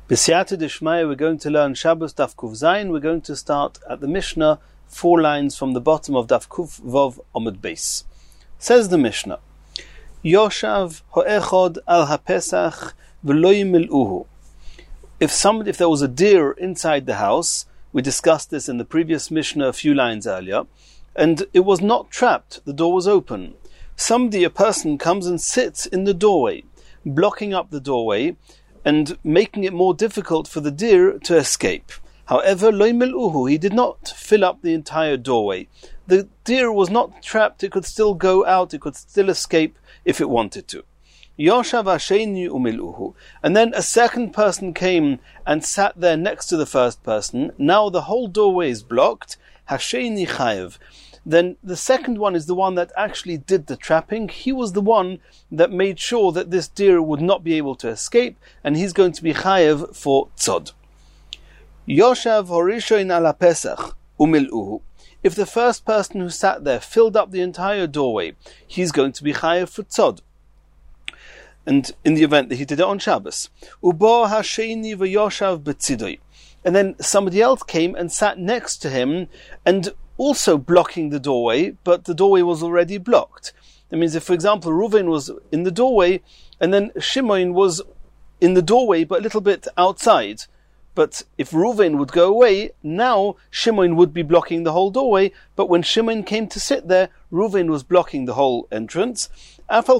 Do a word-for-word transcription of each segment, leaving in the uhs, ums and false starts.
B'siyata d'shmaya, we're going to learn Shabbos Daf Kuf Zayin. We're going to start at the Mishnah, four lines from the bottom of Daf Kuf Vov Omid Beis. Says the Mishnah, Yoshav ho'echod al ha'pesach v'lo yimil'uhu. If somebody, if there was a deer inside the house, we discussed this in the previous Mishnah a few lines earlier, and it was not trapped, the door was open. Somebody, a person, comes and sits in the doorway, blocking up the doorway, and making it more difficult for the deer to escape. However, lo yimil'uhu, he did not fill up the entire doorway. The deer was not trapped, it could still go out, it could still escape if it wanted to. Yoshav hasheni umil'uhu. And then a second person came and sat there next to the first person. Now the whole doorway is blocked. Hasheni chayev. Then the second one is the one that actually did the trapping. He was the one that made sure that this deer would not be able to escape, and he's going to be chayev for tzod. Yoshav horishoin ala pesach umil'uhu. If the first person who sat there filled up the entire doorway, he's going to be chayev for tzod. And in the event that he did it on Shabbos. Ubo hasheni v'yoshav b'tzidoi. And then somebody else came and sat next to him and also blocking the doorway, but the doorway was already blocked. That means if, for example, Reuven was in the doorway and then Shimon was in the doorway but a little bit outside, but if Reuven would go away, now Shimon would be blocking the whole doorway, but when Shimon came to sit there, Reuven was blocking the whole entrance. Even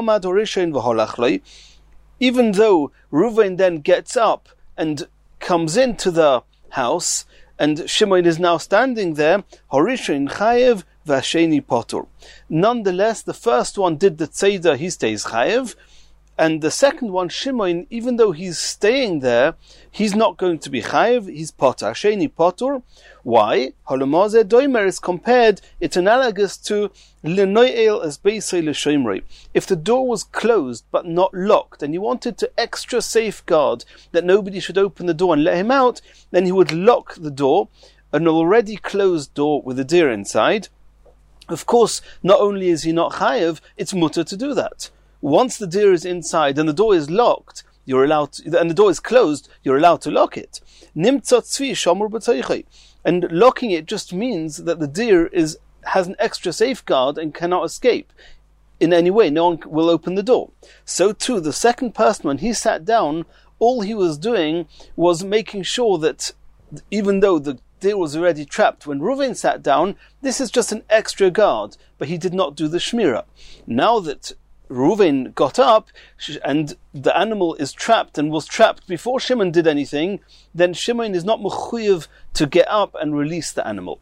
though Reuven then gets up and comes into the house, and Shimon is now standing there, Horishin chayev v'asheni potur. Nonetheless, the first one did the tzeidah, he stays chayev, and the second one, Shimon, even though he's staying there, he's not going to be chayev, he's potur. Hasheni potur. Why? Holomazeh doimer is compared, it's analogous to lenoyel as beisei l'shoimrei. If the door was closed but not locked, and you wanted to extra safeguard that nobody should open the door and let him out, then he would lock the door, an already closed door with a deer inside. Of course, not only is he not chayev, it's mutter to do that. Once the deer is inside and the door is locked, you're allowed to, and the door is closed, you're allowed to lock it. Nimtzot tzvi shamur b'toichei. And locking it just means that the deer is has an extra safeguard and cannot escape in any way. No one will open the door. So too, the second person, when he sat down, all he was doing was making sure that even though the deer was already trapped, when Reuven sat down, this is just an extra guard, but he did not do the shmirah. Now that Reuven got up and the animal is trapped and was trapped before Shimon did anything, then Shimon is not mechuyev to get up and release the animal.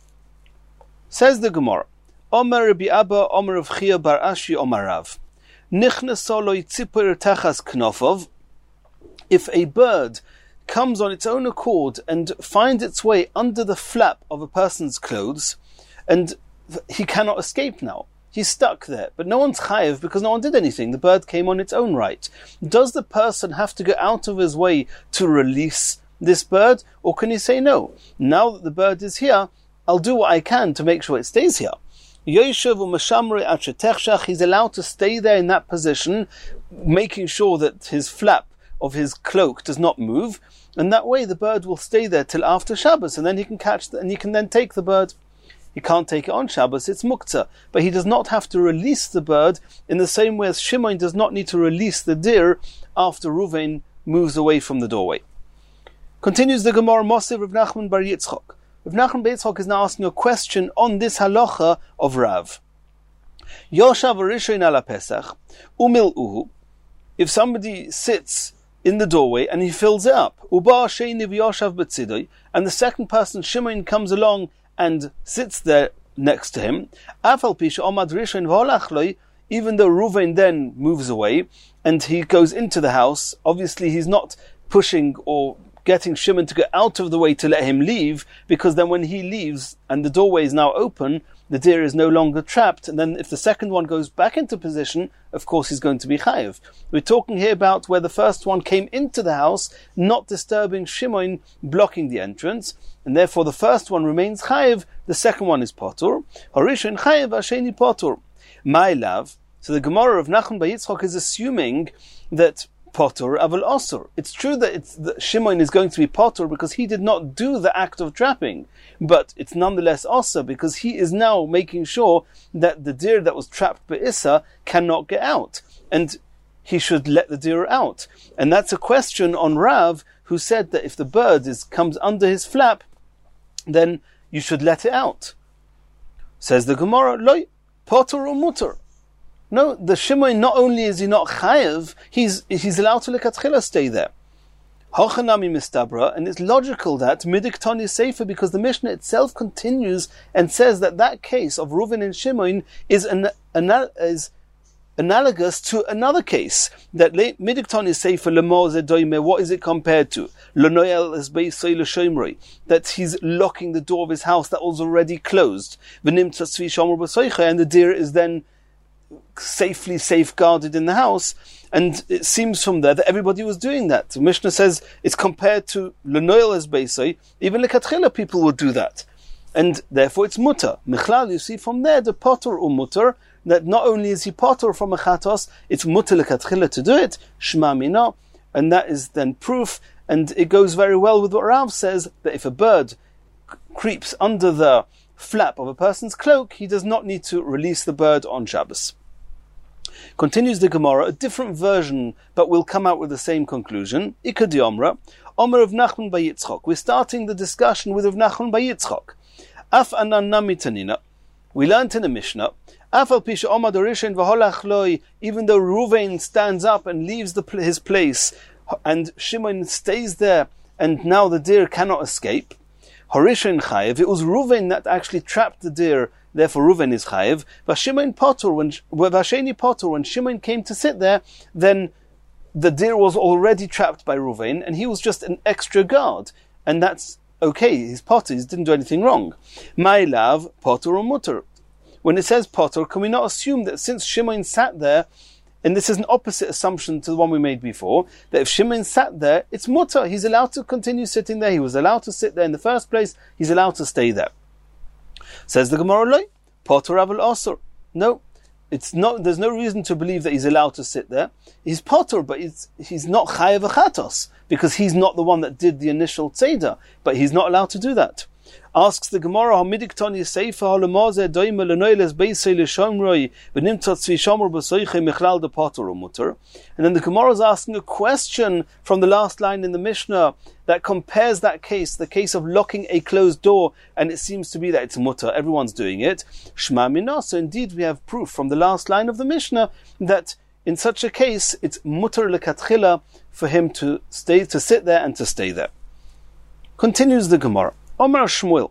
Says the Gemara, Omer Rabbi Abba, Omer of Chia bar Ashi, Omer Rav, Nichnaso lo yitzipur tachas knofov. If a bird comes on its own accord and finds its way under the flap of a person's clothes, and he cannot escape now, he's stuck there, but no one's chayev because no one did anything. The bird came on its own right. Does the person have to go out of his way to release this bird, or can he say no? Now that the bird is here, I'll do what I can to make sure it stays here. He's allowed to stay there in that position, making sure that his flap of his cloak does not move, and that way the bird will stay there till after Shabbos, and then he can catch the, and he can then take the bird. He can't take it on Shabbos, it's muktzah. But he does not have to release the bird in the same way as Shimon does not need to release the deer after Reuven moves away from the doorway. Continues the Gemara, Moshe Rav Nachman bar Yitzchok. Rav Nachman bar Yitzchok is now asking a question on this halacha of Rav. Yoshav Arishoin ala Pesach, umil'uhu. If somebody sits in the doorway and he fills it up, Uba Sheni v'Yoshav b'tzidoi, and the second person, Shimon, comes along and sits there next to him, even though Reuven then moves away and he goes into the house, obviously he's not pushing or getting Shimon to go out of the way to let him leave, because then when he leaves and the doorway is now open, the deer is no longer trapped, and then if the second one goes back into position, of course he's going to be chayev. We're talking here about where the first one came into the house, not disturbing Shimon, blocking the entrance, and therefore the first one remains chayev, the second one is potur. Horishin chayev, hasheni potur. My love. So the Gemara of Nachman bar Yitzchok is assuming that potter aval osur. It's true that it's that Shimon is going to be potter because he did not do the act of trapping, but it's nonetheless osur because he is now making sure that the deer that was trapped by Issa cannot get out, and he should let the deer out. And that's a question on Rav, who said that if the bird is comes under his flap, then you should let it out. Says the Gemara, loy, potter or mutter. No, the Shimon, not only is he not chayev, he's he's allowed to lekatchila stay there. Hochanami mistabra, and it's logical that midiktani sefer, because the Mishnah itself continues and says that that case of Reuven and Shimon is an, an is analogous to another case that midiktani sefer lemor zedoime. What is it compared to? Lonoel is beisay l'shomrei, that he's locking the door of his house that was already closed. V'nimtza tzvi shomer b'soicha, and the deer is then safely safeguarded in the house, and it seems from there that everybody was doing that. The Mishnah says it's compared to L'noel es beisai, even lekatchila people would do that, and therefore it's mutter. Michlal, you see from there the potter or mutter, that not only is he potter from a chatos, it's mutter lekatchila to do it, shma mina, and that is then proof, and it goes very well with what Rav says, that if a bird creeps under the flap of a person's cloak, he does not need to release the bird on Shabbos. Continues the Gemara, a different version, but we'll come out with the same conclusion. Ikad Yomra, Omer of Nachman by Yitzchok. We're starting the discussion with Rav Nachman by Yitzchok. Af anan namitanina. We learned in the Mishnah, Af al pisha omad orishin v'holach loi, even though Reuven stands up and leaves the, his place, and Shimon stays there, and now the deer cannot escape. Horishin chayev. It was Reuven that actually trapped the deer, therefore Reuven is chayev. Vashimon potter, when Vasheni potter, when Shimon came to sit there, then the deer was already trapped by Reuven, and he was just an extra guard, and that's okay. His potter, he didn't do anything wrong. My love, potter or mutter. When it says potter, can we not assume that since Shimon sat there, and this is an opposite assumption to the one we made before, that if Shimon sat there, it's mutter. He's allowed to continue sitting there. He was allowed to sit there in the first place. He's allowed to stay there. Says the Gemara, loy, potter aval osur. No, it's not. There's no reason to believe that he's allowed to sit there. He's potter, but it's, he's not chayev achatos, because he's not the one that did the initial tzeder, but he's not allowed to do that. Asks the Gemara, Hamidiktani Seifa Holomaze Doima Lenoiles Beisei Leshomroi Benimtot Tzvi Shomer B'Soiche Michlal de Potter or Mutter. And then the Gemara is asking a question from the last line in the Mishnah that compares that case, the case of locking a closed door, and it seems to be that it's mutter, everyone's doing it. Shma Mina. So indeed we have proof from the last line of the Mishnah that in such a case it's mutter lekatchila for him to stay, to sit there and to stay there. Continues the Gemara. Omar Shmuel,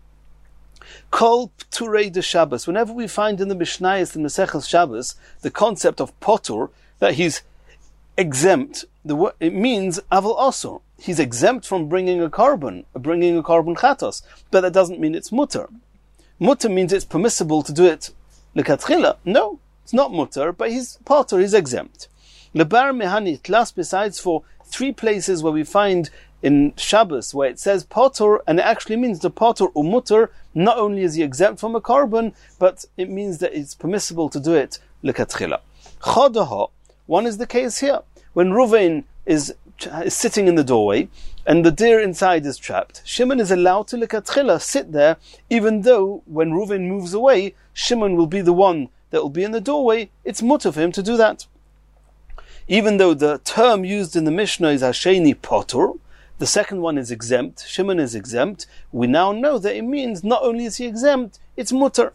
Kol Pturei de Shabbos. Whenever we find in the Mishnayos in Maseches Shabbos the concept of potter, that he's exempt, the it means aval osur. He's exempt from bringing a korban, bringing a korban chatos, but that doesn't mean it's mutter. Mutter means it's permissible to do it lekatchila. No, it's not mutter, but he's potter, he's exempt. Lebar mehani tlas, besides for three places where we find in Shabbos where it says potter, and it actually means the potter or mutter, not only is he exempt from a korban, but it means that it's permissible to do it lekatchila. Chodaha, one is the case here. When Reuven is, is sitting in the doorway, and the deer inside is trapped, Shimon is allowed to lekatchila sit there, even though when Reuven moves away, Shimon will be the one that will be in the doorway. It's mutter for him to do that. Even though the term used in the Mishnah is Hasheni potter, the second one is exempt, Shimon is exempt, we now know that it means not only is he exempt, it's mutter.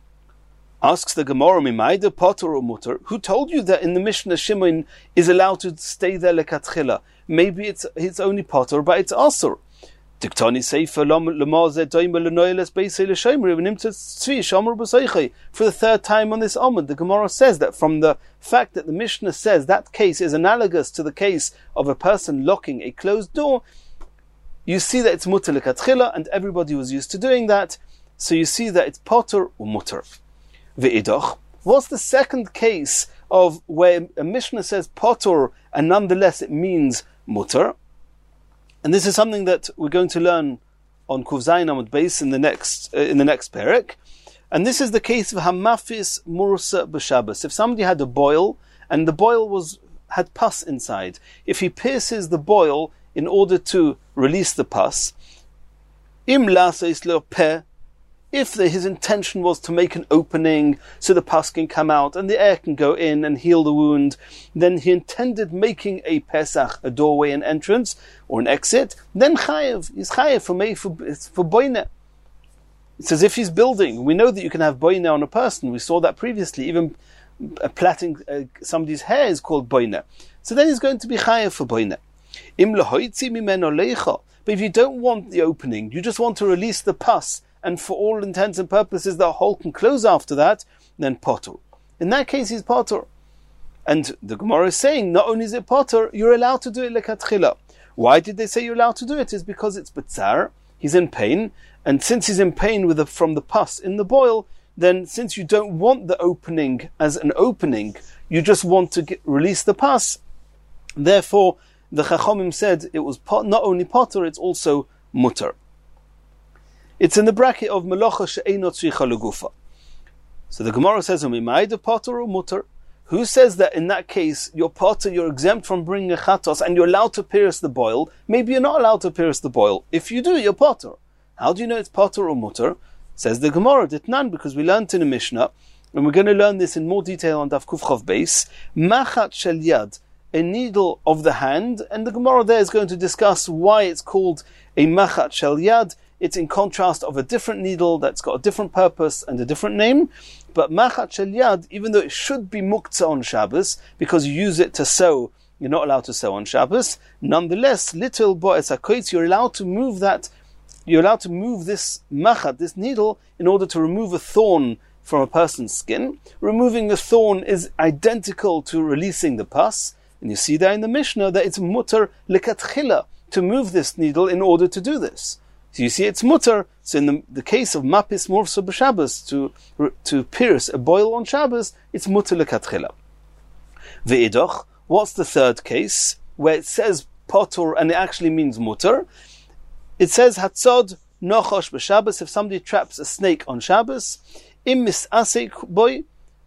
Asks the Gemara, Mimaida potter or mutter? Who told you that in the Mishnah Shimon is allowed to stay there lekatchila? Maybe it's it's only potter, but it's asur. Diktani seifa lamaze doima lenoiles beisei l'shomri v'nimtzat tzvi shomer b'soichei. For the third time on this Amud, the Gemara says that from the fact that the Mishnah says that case is analogous to the case of a person locking a closed door, you see that it's mutter lekatchila, and everybody was used to doing that. So you see that it's potter or mutter. Ve'idoch. What's the second case of where a Mishnah says potter and nonetheless it means mutter? And this is something that we're going to learn on Kuf Zayin Amud Beis in the next uh, in the next perek. And this is the case of Hamafis Mursa B'Shabbos. If somebody had a boil, and the boil was had pus inside. If he pierces the boil in order to release the pus, im laseis lo peh, if the, his intention was to make an opening so the pus can come out and the air can go in and heal the wound, then he intended making a pesach, a doorway, an entrance, or an exit, then chayev, he's chayev for me, for, for boine. It's as if he's building. We know that you can have boine on a person. We saw that previously. Even uh, plaiting uh, somebody's hair is called boine. So then he's going to be chayev for boine. Im lohoitzi mimeno leicha. But if you don't want the opening, you just want to release the pus, and for all intents and purposes the hole can close after that, then potter. In that case, he's potter. And the Gemara is saying, not only is it potter, you're allowed to do it lekatchila. Why did they say you're allowed to do it? It's because it's betzar, he's in pain, and since he's in pain with the, from the pus in the boil, then since you don't want the opening as an opening, you just want to get, release the pus. Therefore, the Chachomim said it was pot, not only potter, it's also mutter. It's in the bracket of melocha she'eino tzricha legufa. So the Gemara says, "Umimayde potter or mutter?" Who says that in that case you're potter, you're exempt from bringing a chatos, and you're allowed to pierce the boil? Maybe you're not allowed to pierce the boil. If you do, you're potter. How do you know it's potter or mutter? Says the Gemara, ditnan, because we learned in the Mishnah, and we're going to learn this in more detail on Daf Kuf Chav Beis. Machat shel yad, a needle of the hand, and the Gemara there is going to discuss why it's called a machat shel yad. It's in contrast of a different needle that's got a different purpose and a different name. But machat shel yad, even though it should be muktzah on Shabbos, because you use it to sew, you're not allowed to sew on Shabbos. Nonetheless, little bo'es hakoitz, you're allowed to move that, you're allowed to move this machat, this needle, in order to remove a thorn from a person's skin. Removing the thorn is identical to releasing the pus. And you see there in the Mishnah that it's mutter lekatchila, to move this needle in order to do this. So you see it's mutter. So in the, the case of mapis morsa b'Shabbos, to to pierce a boil on Shabbos, it's mutter lekatchila. Ve'idoch, what's the third case where it says potter and it actually means mutter? It says hatzod nochosh b'Shabbos, if somebody traps a snake on Shabbos, im misasek boy,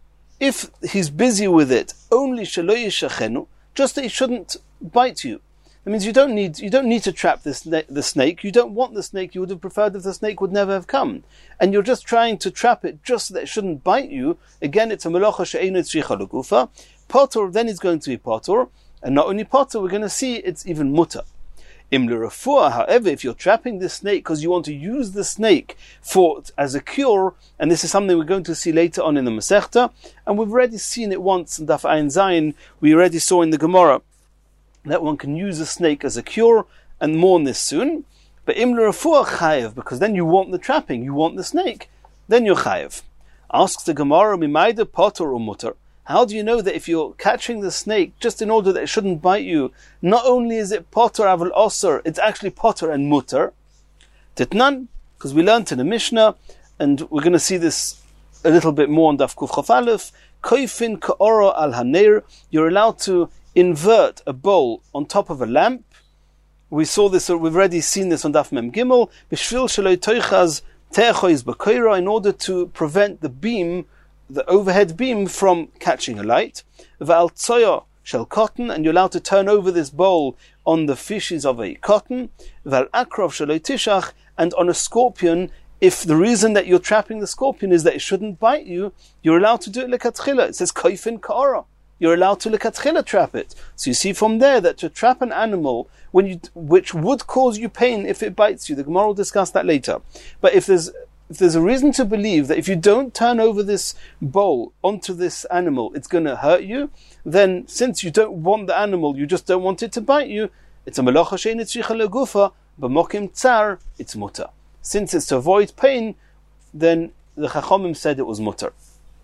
if he's busy with it, only shelo yishachenu, just that he shouldn't bite you. That means you don't need you don't need to trap this the snake. You don't want the snake. You would have preferred if the snake would never have come, and you're just trying to trap it just so that it shouldn't bite you. Again, it's a melocha she'eino tzricha legufa. Potter, then it's going to be potter, and not only potter, we're going to see it's even mutter. Im l'refuah, however, if you're trapping this snake because you want to use the snake for as a cure, and this is something we're going to see later on in the Masechta, and we've already seen it once in Daf Ayin Zayin. We already saw in the Gemara that one can use a snake as a cure, and more on this soon. But im l'refuah chayev, because then you want the trapping, you want the snake, then you're chayev. Asks the Gemara, mimayde potter or mutter? How do you know that if you're catching the snake just in order that it shouldn't bite you, not only is it potter aval osir, it's actually potter and mutter? Titnan, because we learned in the Mishnah, and we're going to see this a little bit more on Daf Kuf Chaf Aleph, koifin ka'oro al haneir, you're allowed to invert a bowl on top of a lamp. We saw this, we've already seen this on Daf Mem Gimel, b'shvil sheloi toichaz te'achoiz b'koira, in order to prevent the beam, the overhead beam, from catching a light. V'al tzoya shel cotton, and you're allowed to turn over this bowl on the fishes of a cotton. V'al akrov sheloi tishach, and on a scorpion, if the reason that you're trapping the scorpion is that it shouldn't bite you, you're allowed to do it lekatchila. It says koifin ka'ora. You're allowed to lekatchila trap it. So you see from there that to trap an animal when you, which would cause you pain if it bites you, the Gemara will discuss that later. But if there's if there's a reason to believe that if you don't turn over this bowl onto this animal, it's going to hurt you, then since you don't want the animal, you just don't want it to bite you, it's a melacha she'eino tzricha legufa, b'mokim tsar, it's mutter. Since it's to avoid pain, then the Chachomim said it was mutter.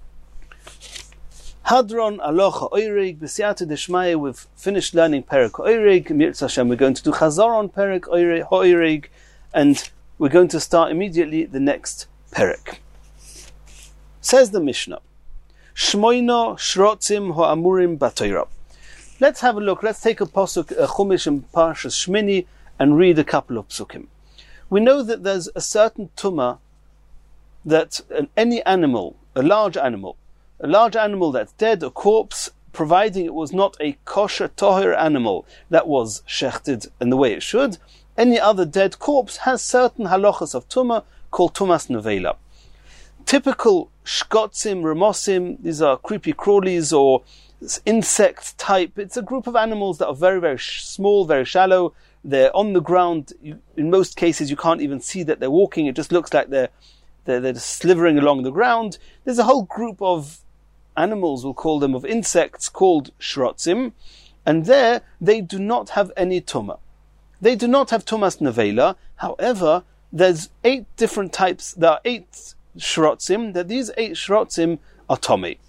Hadron alocha oirig b'siyata deshmaya. We've finished learning Perek Oirig. Mirz Hashem, we're going to do Chazar on Perek Oirig, and we're going to start immediately the next Perek. Says the Mishnah, Shmoino shrotzim ho'amurim b'Torah. Let's have a look. Let's take a pasuk, a chumash in Parshas Shmini, and read a couple of psukim. We know that there's a certain tumah that any animal, a large animal, a large animal that's dead, a corpse, providing it was not a kosher tohir animal that was shechted in the way it should, any other dead corpse has certain halachas of tumah called tumas nevela. Typical shkotzim, remosim, these are creepy crawlies or insect type. It's a group of animals that are very, very sh- small, very shallow. They're on the ground. You, in most cases, you can't even see that they're walking. It just looks like they're, they're, they're just slithering along the ground. There's a whole group of animals, we'll call them, of insects called shrotzim. And there, they do not have any tumah. They do not have tumas nevela. However, there's eight different types. There are eight shrotzim, that these eight shrotzim are tomei.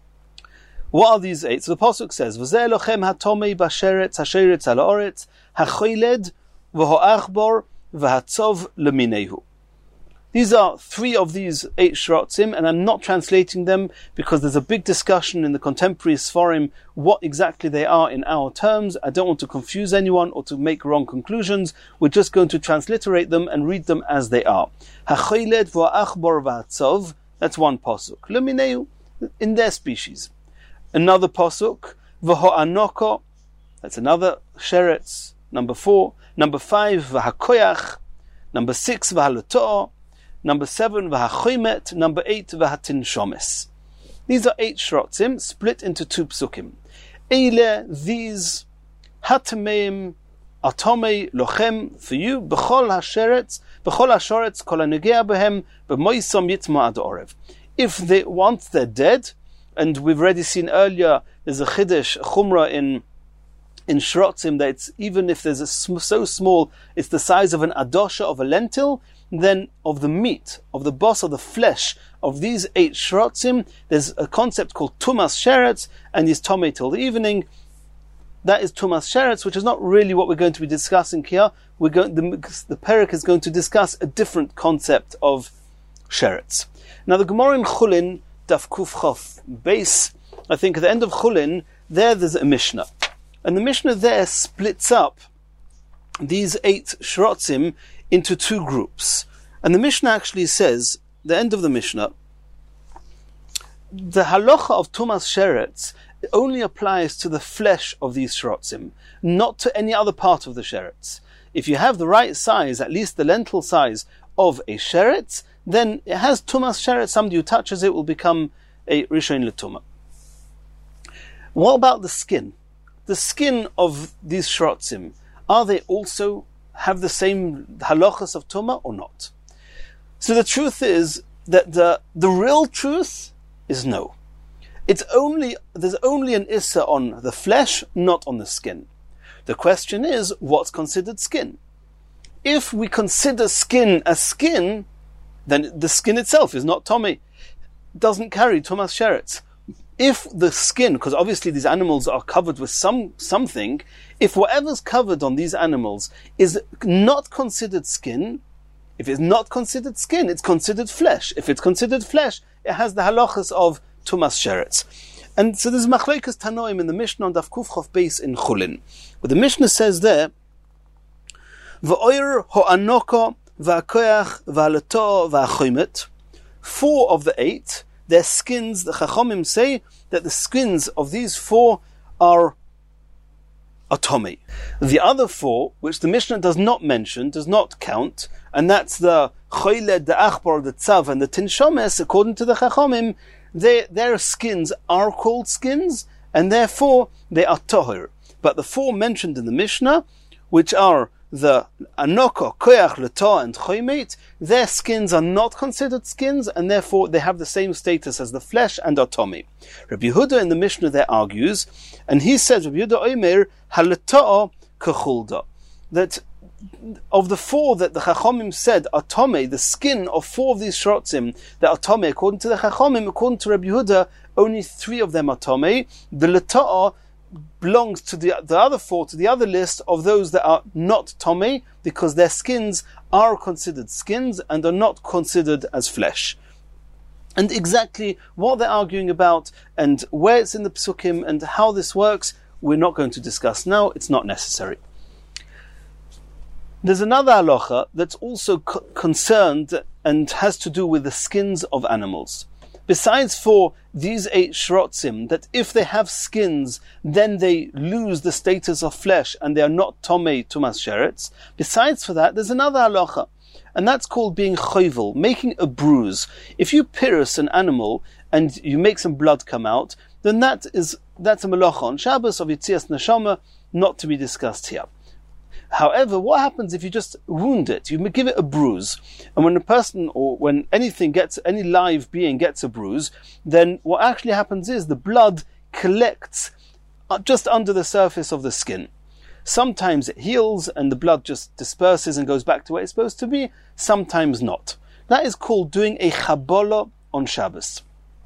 What are these eight? So the pasuk says, "V'zeh lochem hatomei basheretz hasheretz al haaretz hachoiled v'hoachbor v'hatzov leminehu." These are three of these eight shrotzim, and I'm not translating them because there's a big discussion in the contemporary Sforim what exactly they are in our terms. I don't want to confuse anyone or to make wrong conclusions. We're just going to transliterate them and read them as they are. Hachoiled v'achbor v'hatzov, that's one pasuk. Lemineu, in their species. Another pasuk, v'ho'anoko, that's another sheretz, number four. Number five, v'hakoyach. Number six, v'haloto. Number seven, v'hachoimet. Number eight, v'hatin shomes. These are eight shrotzim, split into two psukim. Eile, these, hatameim, atomei, lochem, for you, b'chol hasheretz, b'chol hashoretz, kol hanegea behem, b'moisom yitzma ad orev. If they, once they're dead, and we've already seen earlier, there's a chiddush, a chumrah in in shrotzim, that it's, even if there's a sm- so small, it's the size of an adosha, of a lentil, then of the meat, of the boss, of the flesh, of these eight shrotzim, there's a concept called tumas sheretz, and is tomei till the evening. That is tumas sheretz, which is not really what we're going to be discussing here. We're going, the, the Perek is going to discuss a different concept of sheretz. Now the Gemara in Chulin, Daf Kuf Chof base, I think at the end of Chulin, there there's a Mishnah. And the Mishnah there splits up these eight shrotzim into two groups. And the Mishnah actually says, the end of the Mishnah, the halacha of tumas sheretz only applies to the flesh of these shrotzim, not to any other part of the sheretz. If you have the right size, at least the lentil size of a sheretz, then it has tumas sheretz. Somebody who touches it will become a rishon l'tumah. What about the skin? The skin of these shrotzim, are they also have the same halachas of tumah or not? So the truth is that the the real truth is no. It's only there's only an issa on the flesh, not on the skin. The question is, what's considered skin? If we consider skin as skin, then the skin itself is not tomei, doesn't carry tumas sheretz. If the skin, because obviously these animals are covered with some something, if whatever's covered on these animals is not considered skin, if it's not considered skin, it's considered flesh. If it's considered flesh, it has the halachas of tumas sheretz. And so there's machlekes tanoim in the Mishnah on Daf Kuf Chof base in Chulin, where the Mishnah says there, v'oyer ho'anoko v'akoyach v'haloto v'achoimet. Four of the eight, their skins, the Chachomim say that the skins of these four are tomei. The other four, which the Mishnah does not mention, does not count, and that's the Choiled, the Achbar, the Tzav, and the Tin Shomes, according to the Chachomim, they, their skins are called skins, and therefore they are tohir. But the four mentioned in the Mishnah, which are the Anoko, Koyach, Leto, and Choimet, their skins are not considered skins, and therefore they have the same status as the flesh and are tomei. Rabbi Yehuda in the Mishnah there argues, and he says, Rabbi Yehuda Omer, Haleto Kechulda, that of the four that the Chachomim said are tomei, the skin of four of these shrotzim that are tomei, according to the Chachomim, according to Rabbi Yehuda, only three of them are tomei. The Leto belongs to the, the other four, to the other list of those that are not tomei, because their skins are considered skins and are not considered as flesh. And exactly what they're arguing about and where it's in the psukim and how this works, we're not going to discuss now. It's not necessary. There's another halacha that's also co- concerned and has to do with the skins of animals. besides for these eight shrotzim, that if they have skins, then they lose the status of flesh and they are not tomei tumas sheretz. Besides for that, there's another halacha, and that's called being choivel, making a bruise. If you pierce an animal and you make some blood come out, then that is that's a melacha on Shabbos of Yitzias Neshama, not to be discussed here. However, what happens if you just wound it? You give it a bruise, and when a person or when anything gets, any live being gets a bruise, then what actually happens is the blood collects just under the surface of the skin. Sometimes it heals and the blood just disperses and goes back to where it's supposed to be, sometimes not. That is called doing a chabola on Shabbos.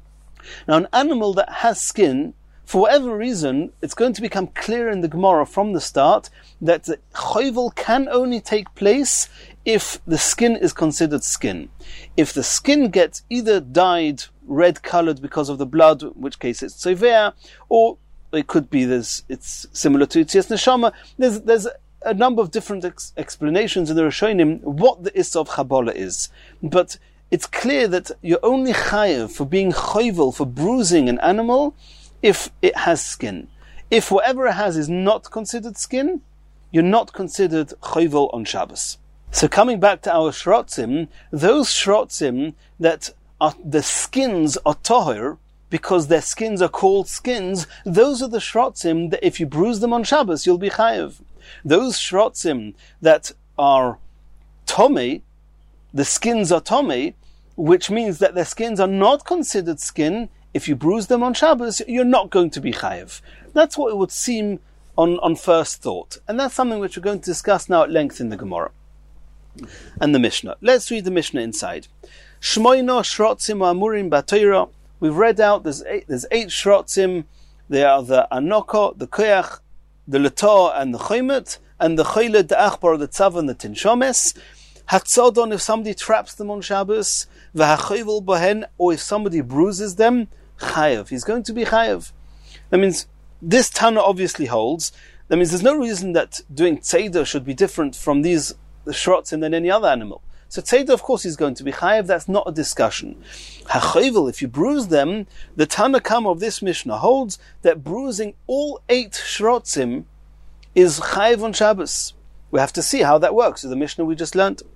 Now, an animal that has skin, for whatever reason, it's going to become clear in the Gemara from the start that the choivel can only take place if the skin is considered skin. If the skin gets either dyed red-colored because of the blood, in which case it's tzovea, or it could be this, it's similar to Yitzias Neshama. There's, there's a number of different ex- explanations in the Rishonim what the issa of chabola is. But it's clear that you're only chayev for being choivel, for bruising an animal, if it has skin. If whatever it has is not considered skin, you're not considered choivel on Shabbos. So coming back to our shrotzim, those shrotzim that are, the skins are tohir, because their skins are called skins, those are the shrotzim that if you bruise them on Shabbos, you'll be chayev. Those shrotzim that are tomei, the skins are tomei, which means that their skins are not considered skin. If you bruise them on Shabbos, you're not going to be chayev. That's what it would seem on, on first thought. And that's something which we're going to discuss now at length in the Gemara and the Mishnah. Let's read the Mishnah inside. Shmoino shrotzim amurim b'Torah. We've read out, there's eight, there's eight shrotzim. They are the anoko, the koyach, the letor, and the choymet, and the choyle, the achbar, the tzav, and the tinshomes. Hatzodon, if somebody traps them on Shabbos, v'hachoyvel bohen, or if somebody bruises them, chayev. He's going to be chayev. That means this Tana obviously holds. That means there's no reason that doing tzeder should be different from these the shrotzim than any other animal. So tzeder, of course, is going to be chayev. That's not a discussion. Hachoyvel, if you bruise them, the Tana Kama of this Mishnah holds that bruising all eight shrotzim is chayev on Shabbos. We have to see how that works with the Mishnah we just learnt.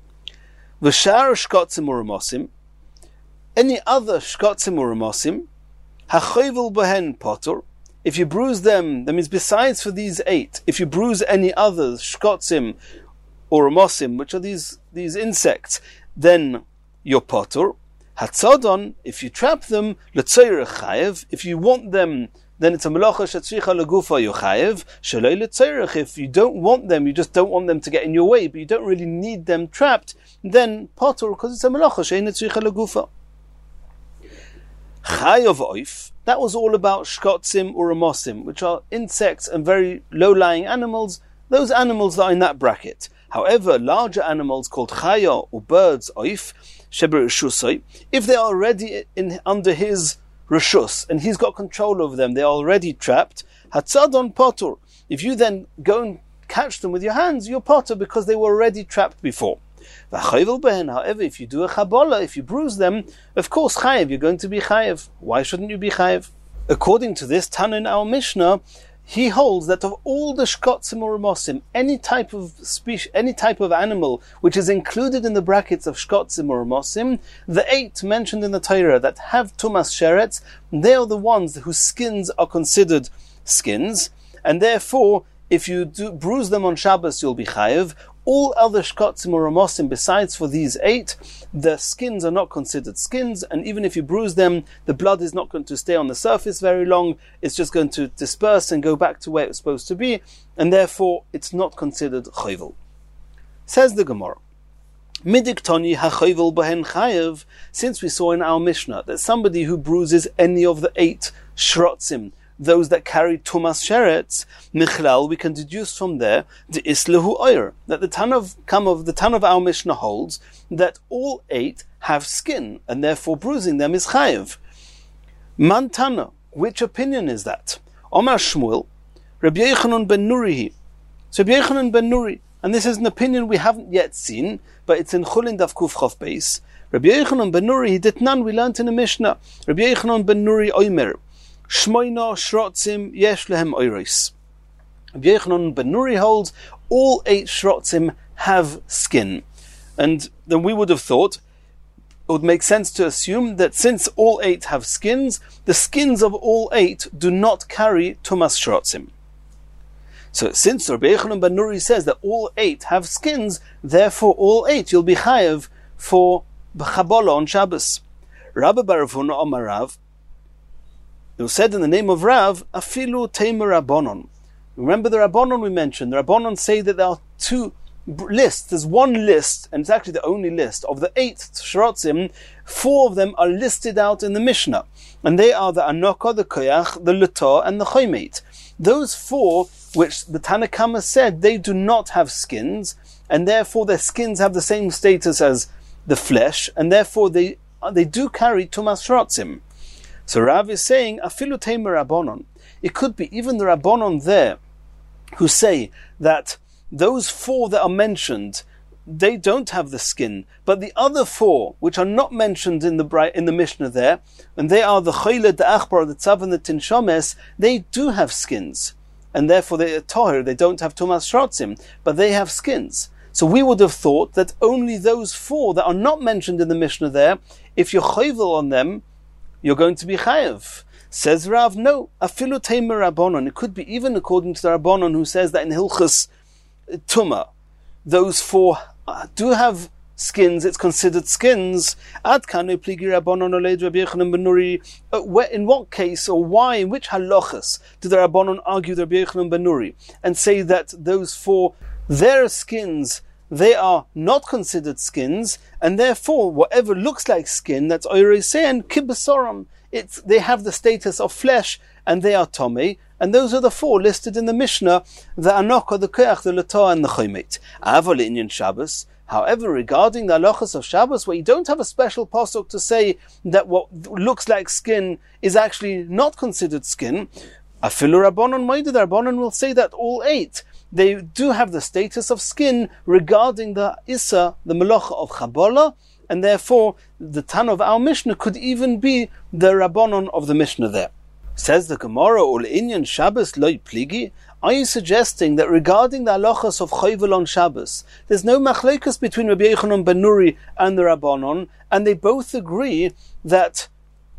V'shar shkotzim u'ramosim, any other shkotzim u'ramosim, hachoyvel bohen potur. If you bruise them, that means besides for these eight, if you bruise any other shkotzim or ramosim, which are these, these insects, then you're potur. Hatzodon, if you trap them, l'tzoyrech chayev. If you want them, then it's a melacha shetzricha legufa yochayev. Shaloi l'tzoyrech. If you don't want them, you just don't want them to get in your way, but you don't really need them trapped, then potur, because it's a melacha she'ein tzricha legufa. Chayav oif. That was all about shkotzim or ramosim, which are insects and very low-lying animals, those animals that are in that bracket. However, larger animals called chaya or birds, oif, sheber reshusai, if they are already in, under his reshus, and he's got control over them, they are already trapped, hatzadon potur. If you then go and catch them with your hands, you're potur because they were already trapped before. However, if you do a chabola, if you bruise them, of course chayev, you're going to be chayev. Why shouldn't you be chayev? According to this Tana in our Mishnah, he holds that of all the shkotzim or ramosim, any type of species, any type of animal which is included in the brackets of shkotzim or ramosim, the eight mentioned in the Torah that have tumas sheretz, they are the ones whose skins are considered skins, and therefore, if you do bruise them on Shabbos, you'll be chayev. All other shkotzim or ramosim, besides for these eight, the skins are not considered skins, and even if you bruise them, the blood is not going to stay on the surface very long. It's just going to disperse and go back to where it's supposed to be, and therefore it's not considered choivel. Says the Gemara, Midiktoni hachoivel bohen chayev. Since we saw in our Mishnah that somebody who bruises any of the eight shrotzim, those that carry tumas sheretz, michlal, we can deduce from there the islehu oyer, that the Tan of come of the Tan of our Mishnah holds that all eight have skin, and therefore bruising them is chayev. Man Tana, which opinion is that? Omar Shmuel, Rabbi Yochanan ben Nuri. So Rabbi Yochanan ben Nuri, and this is an opinion we haven't yet seen, but it's in Chulin Daf Kuf Chof Beis. Rabbi Yochanan ben Nuri, he did none, we learnt in the Mishnah. Rabbi Yochanan ben Nuri oimer, Shmoina shrotzim yesh lehem oiris. Rabbi Yochanan ben Nuri holds all eight shrotzim have skin. And then we would have thought it would make sense to assume that since all eight have skins, the skins of all eight do not carry tumas shrotzim. So since Rabbi Yochanan ben Nuri says that all eight have skins, therefore all eight you'll be chayav for b'chabola on Shabbos. Rabbi bar Ravuna Amar Rav, it was said in the name of Rav, afilu teimer Rabbanon. Remember the Rabbanon we mentioned. The Rabbanon say that there are two lists. There's one list, and it's actually the only list, of the eight shrotzim. Four of them are listed out in the Mishnah. And they are the Anoka, the Koyach, the Luto, and the Choymeit. Those four, which the Tanna Kama said, they do not have skins, and therefore their skins have the same status as the flesh, and therefore they they do carry Tumas Shrotzim. So Rav is saying, Afilu Teimer Rabbanon. It could be even the Rabbanon there, who say that those four that are mentioned, they don't have the skin, but the other four, which are not mentioned in the in the Mishnah there, and they are the Choyle, the Achbar, the Tzav, and the Tinshomes, they do have skins, and therefore they are Tahir, they don't have Tumas Shrotzim, but they have skins. So we would have thought that only those four that are not mentioned in the Mishnah there, if you're Choyvel on them, you're going to be Chayav. Says Rav, no, Afilu Teimer Rabbanon. It could be even according to the Rabbanon who says that in Hilchus Tumah, those four do have skins, it's considered skins. Ad kanu pligi Rabbanon oled Rabbi Yochanan ben Nuri. In what case or why, in which halachas do the Rabbanon argue the Rabbi Yochanan ben Nuri and say that those four, their skins, they are not considered skins, and therefore whatever looks like skin, that's oirei and kibasoram, it's they have the status of flesh, and they are tomei, and those are the four listed in the Mishnah, the Anoka, the Koyach, the Latoa, and the Choymeit. Avol inyan Shabbos. However, regarding the halachas of Shabbos, where you don't have a special pasuk to say that what looks like skin is actually not considered skin, afilu Rabbanon moide, the Rabbanon will say that all eight, they do have the status of skin regarding the Issa, the Melacha of Chabola, and therefore the Tan of our Mishnah could even be the Rabbanon of the Mishnah there. Says the Gemara, Ul Inyan Shabbos loy pligi. Are you suggesting that regarding the halachas of Choyvel on Shabbos, there's no machlekes between Rabbi Yochanan ben Nuri and the Rabbanon, and they both agree that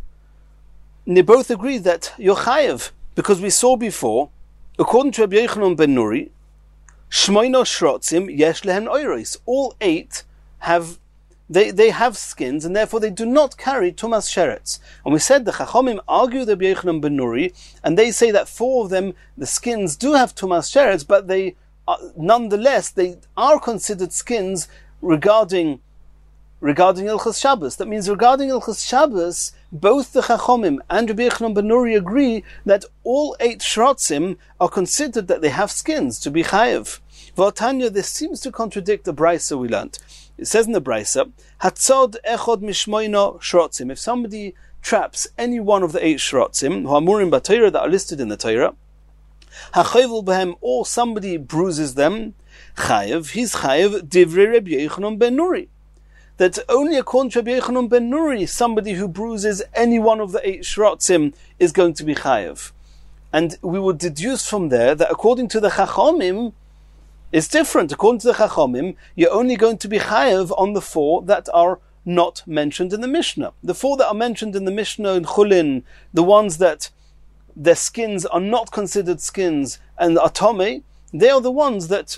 they both agree that you're chayav, because we saw before, according to Rabbi Yochanan ben Nuri, Shmoino shrotzim yesh lehen oiros. All eight have They they have skins, and therefore they do not carry Tumas Sheretz. And we said the Chachomim argue the Rabbi Yochanan ben Nuri, and they say that four of them, the skins do have Tumas Sheretz, but they are, nonetheless, they are considered skins regarding regarding Ilchas Shabbos. That means regarding Ilchas Shabbos, both the Chachomim and Rabbi Yochanan ben Nuri agree that all eight Shrotzim are considered that they have skins to be Chayev. V'atanya, this seems to contradict the Brisa we learnt. It says in the Brisa, Hatzod echod mishmoino shrotzim. If somebody traps any one of the eight shrotzim, ha'amurim b'Torah, that are listed in the Torah, ha'chayvel b'hem, or somebody bruises them, chayev, he's chayev divrei Rabbi Yochanan ben Nuri. That only according to Rabbi Yochanan ben Nuri, somebody who bruises any one of the eight shrotzim is going to be chayev. And we would deduce from there that according to the Chachomim, it's different. According to the Chachomim, you're only going to be chayav on the four that are not mentioned in the Mishnah. The four that are mentioned in the Mishnah in Chulin, the ones that their skins are not considered skins and are tomei, they are the ones that,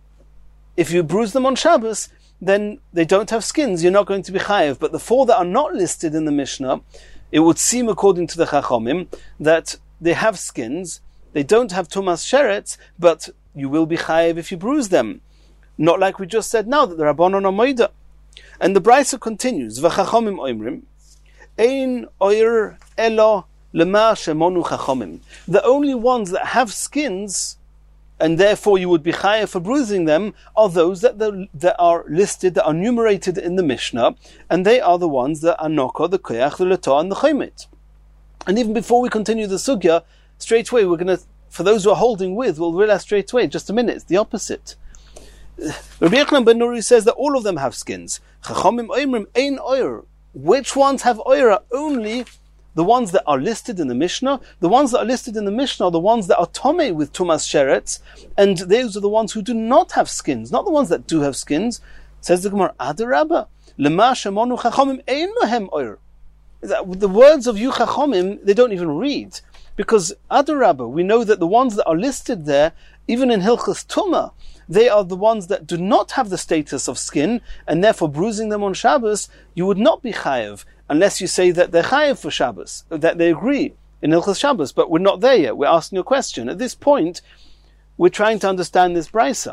if you bruise them on Shabbos, then they don't have skins, you're not going to be chayav. But the four that are not listed in the Mishnah, it would seem according to the Chachomim that they have skins, they don't have Tumas Sheretz, but you will be chayev if you bruise them. Not like we just said now, that the Rabbanon are moida. And the Brisa continues, V'chachomim oimrim, ein oir elo lema shemonu chachomim. The only ones that have skins, and therefore you would be chayev for bruising them, are those that, the, that are listed, that are enumerated in the Mishnah, and they are the ones that are Noko, the Koyach, the Latoa, and the Choymeit. And even before we continue the Sugya, straight away we're going to, for those who are holding with, we'll realize straight away, just a minute, it's the opposite. Rabbi Yochanan ben Nuri says that all of them have skins. Chachamim oimrim ein oyer. Which ones have oyer are only the ones that are listed in the Mishnah. The ones that are listed in the Mishnah are the ones that are tomei with tumas sheretz, and those are the ones who do not have skins, not the ones that do have skins. Says the Gemara, Adarabba, lema shemonu chachamim ein lohem oyer. The words of you chachamim, they don't even read. Because Adarabba, we know that the ones that are listed there, even in Hilchas Tumah, they are the ones that do not have the status of skin, and therefore bruising them on Shabbos, you would not be chayev, unless you say that they're chayev for Shabbos, that they agree in Hilchas Shabbos, but we're not there yet. We're asking a question. At this point, we're trying to understand this brisa.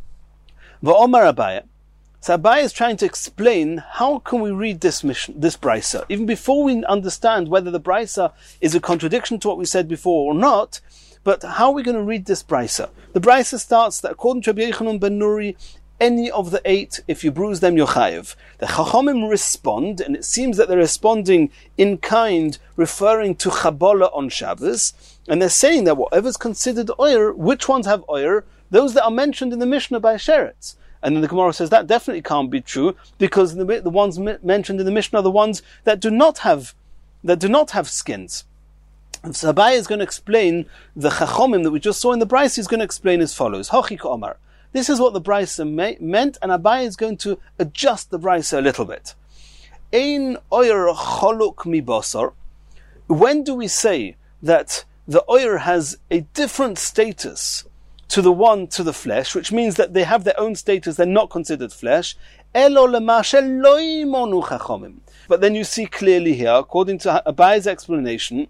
Va'omar Abaye. So Abaye is trying to explain how can we read this mission, this brisa, even before we understand whether the brisa is a contradiction to what we said before or not. But how are we going to read this brisa? The brisa starts that according to Rabbi Yochanan ben Nuri, any of the eight, if you bruise them, you're chayev. The Chachamim respond, and it seems that they're responding in kind, referring to Chabola on Shabbos, and they're saying that whatever's considered oyer, which ones have oyer? Those that are mentioned in the Mishnah by Sheretz. And then the Gemara says that definitely can't be true, because the, the ones mentioned in the Mishnah are the ones that do not have, that do not have skins. So Abaye is going to explain the Chachomim that we just saw in the Brisa. Is going to explain as follows: Hochik Omar. This is what the Brisa me- meant, and Abaye is going to adjust the Brisa a little bit. Ein oyer choluk mi basar. When do we say that the oyer has a different status to the one to the flesh, which means that they have their own status, they're not considered flesh? Elo lema shelo imonu chachomim. But then you see clearly here, according to Abaye's explanation,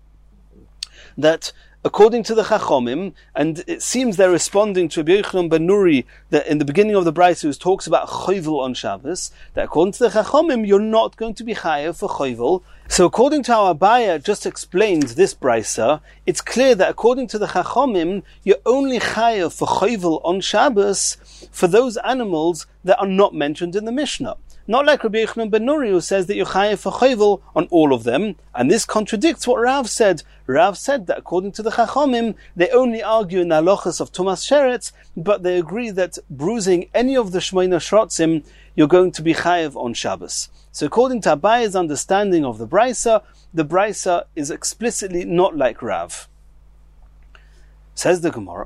that according to the Chachomim, and it seems they're responding to Rabbi Yochanan ben Nuri, that in the beginning of the Brisa, who talks about choivel on Shabbos, that according to the Chachomim, you're not going to be chayav for choivel. So according to how Abaye just explained this Brisa, it's clear that according to the Chachomim, you're only chayav for choivel on Shabbos for those animals that are not mentioned in the Mishnah. Not like Rabbi Yochanan ben Nuri, who says that you're chayav for choivel on all of them, and this contradicts what Rav said. Rav said that according to the Chachomim, they only argue in the halachas of Tumas Sheretz, but they agree that bruising any of the Shmoina Shrotzim, you're going to be chayav on Shabbos. So according to Abaye's understanding of the Brisa, the Brisa is explicitly not like Rav. Says the Gemara,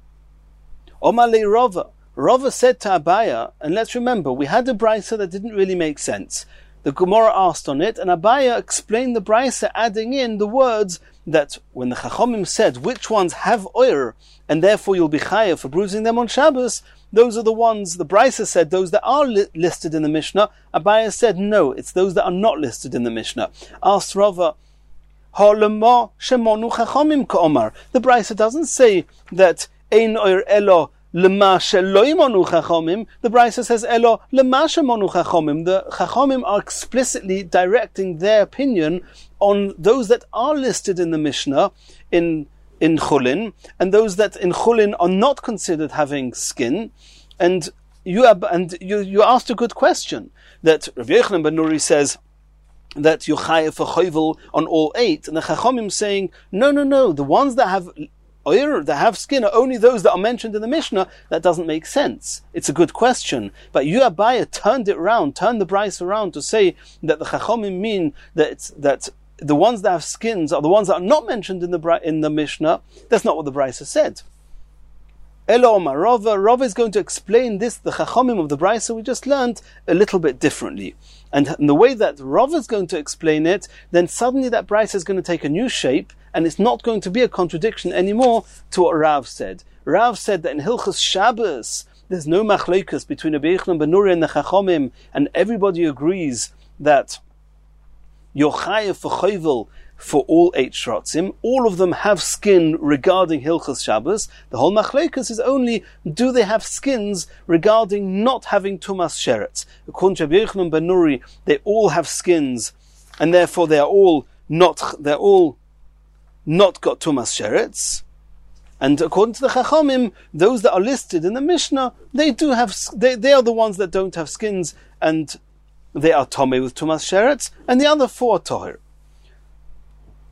Omar le Rava. Rava said to Abaye, and let's remember, we had a Brisa that didn't really make sense. The Gemara asked on it, and Abaye explained the Brisa, adding in the words that when the Chachomim said which ones have oyer, and therefore you'll be chayav for bruising them on Shabbos, those are the ones, the Brisa said, those that are li- listed in the Mishnah. Abaye said, no, it's those that are not listed in the Mishnah. Asked Rava, Ha'lema shemonu Chachomim ka'omar. The Brisa doesn't say that ein oyer elo Lema shelo imonu chachomim. The Brisa says elo lema shemonu chachomim. The chachomim are explicitly directing their opinion on those that are listed in the Mishnah in in Chulin, and those that in Chulin are not considered having skin. And you have, and you you asked a good question that Rabbi Yochanan ben Nuri says that you're chayav for choivel on all eight, and the chachomim saying no, no, no. The ones that have oyer, that have skin, are only those that are mentioned in the Mishnah. That doesn't make sense. It's a good question, but you Abaye turned it around, turned the Brisa around to say that the Chachomim mean that it's, that the ones that have skins are the ones that are not mentioned in the in the Mishnah. That's not what the Brisa said. Elo Omar Rava. Rava is going to explain this, the Chachomim of the Brisa we just learned, a little bit differently. And in the way that Rava is going to explain it, then suddenly that Brisa is going to take a new shape, and it's not going to be a contradiction anymore to what Rav said. Rav said that in Hilchas Shabbos, there's no machlokas between Rabbi Yochanan ben Nuri and the Chachomim, and everybody agrees that you're chayav for choivel for all eight shrotzim. All of them have skin regarding Hilchas Shabbos. The whole machlokas is only, do they have skins regarding not having Tumas Sheretz? According to Rabbi Yochanan ben Nuri, they all have skins, and therefore they are all not, they're all not got Tumas Sheretz. And according to the Chachomim, those that are listed in the Mishnah, they do have, they, they are the ones that don't have skins, and they are Tomei with Tumas Sheretz, and the other four are Toher.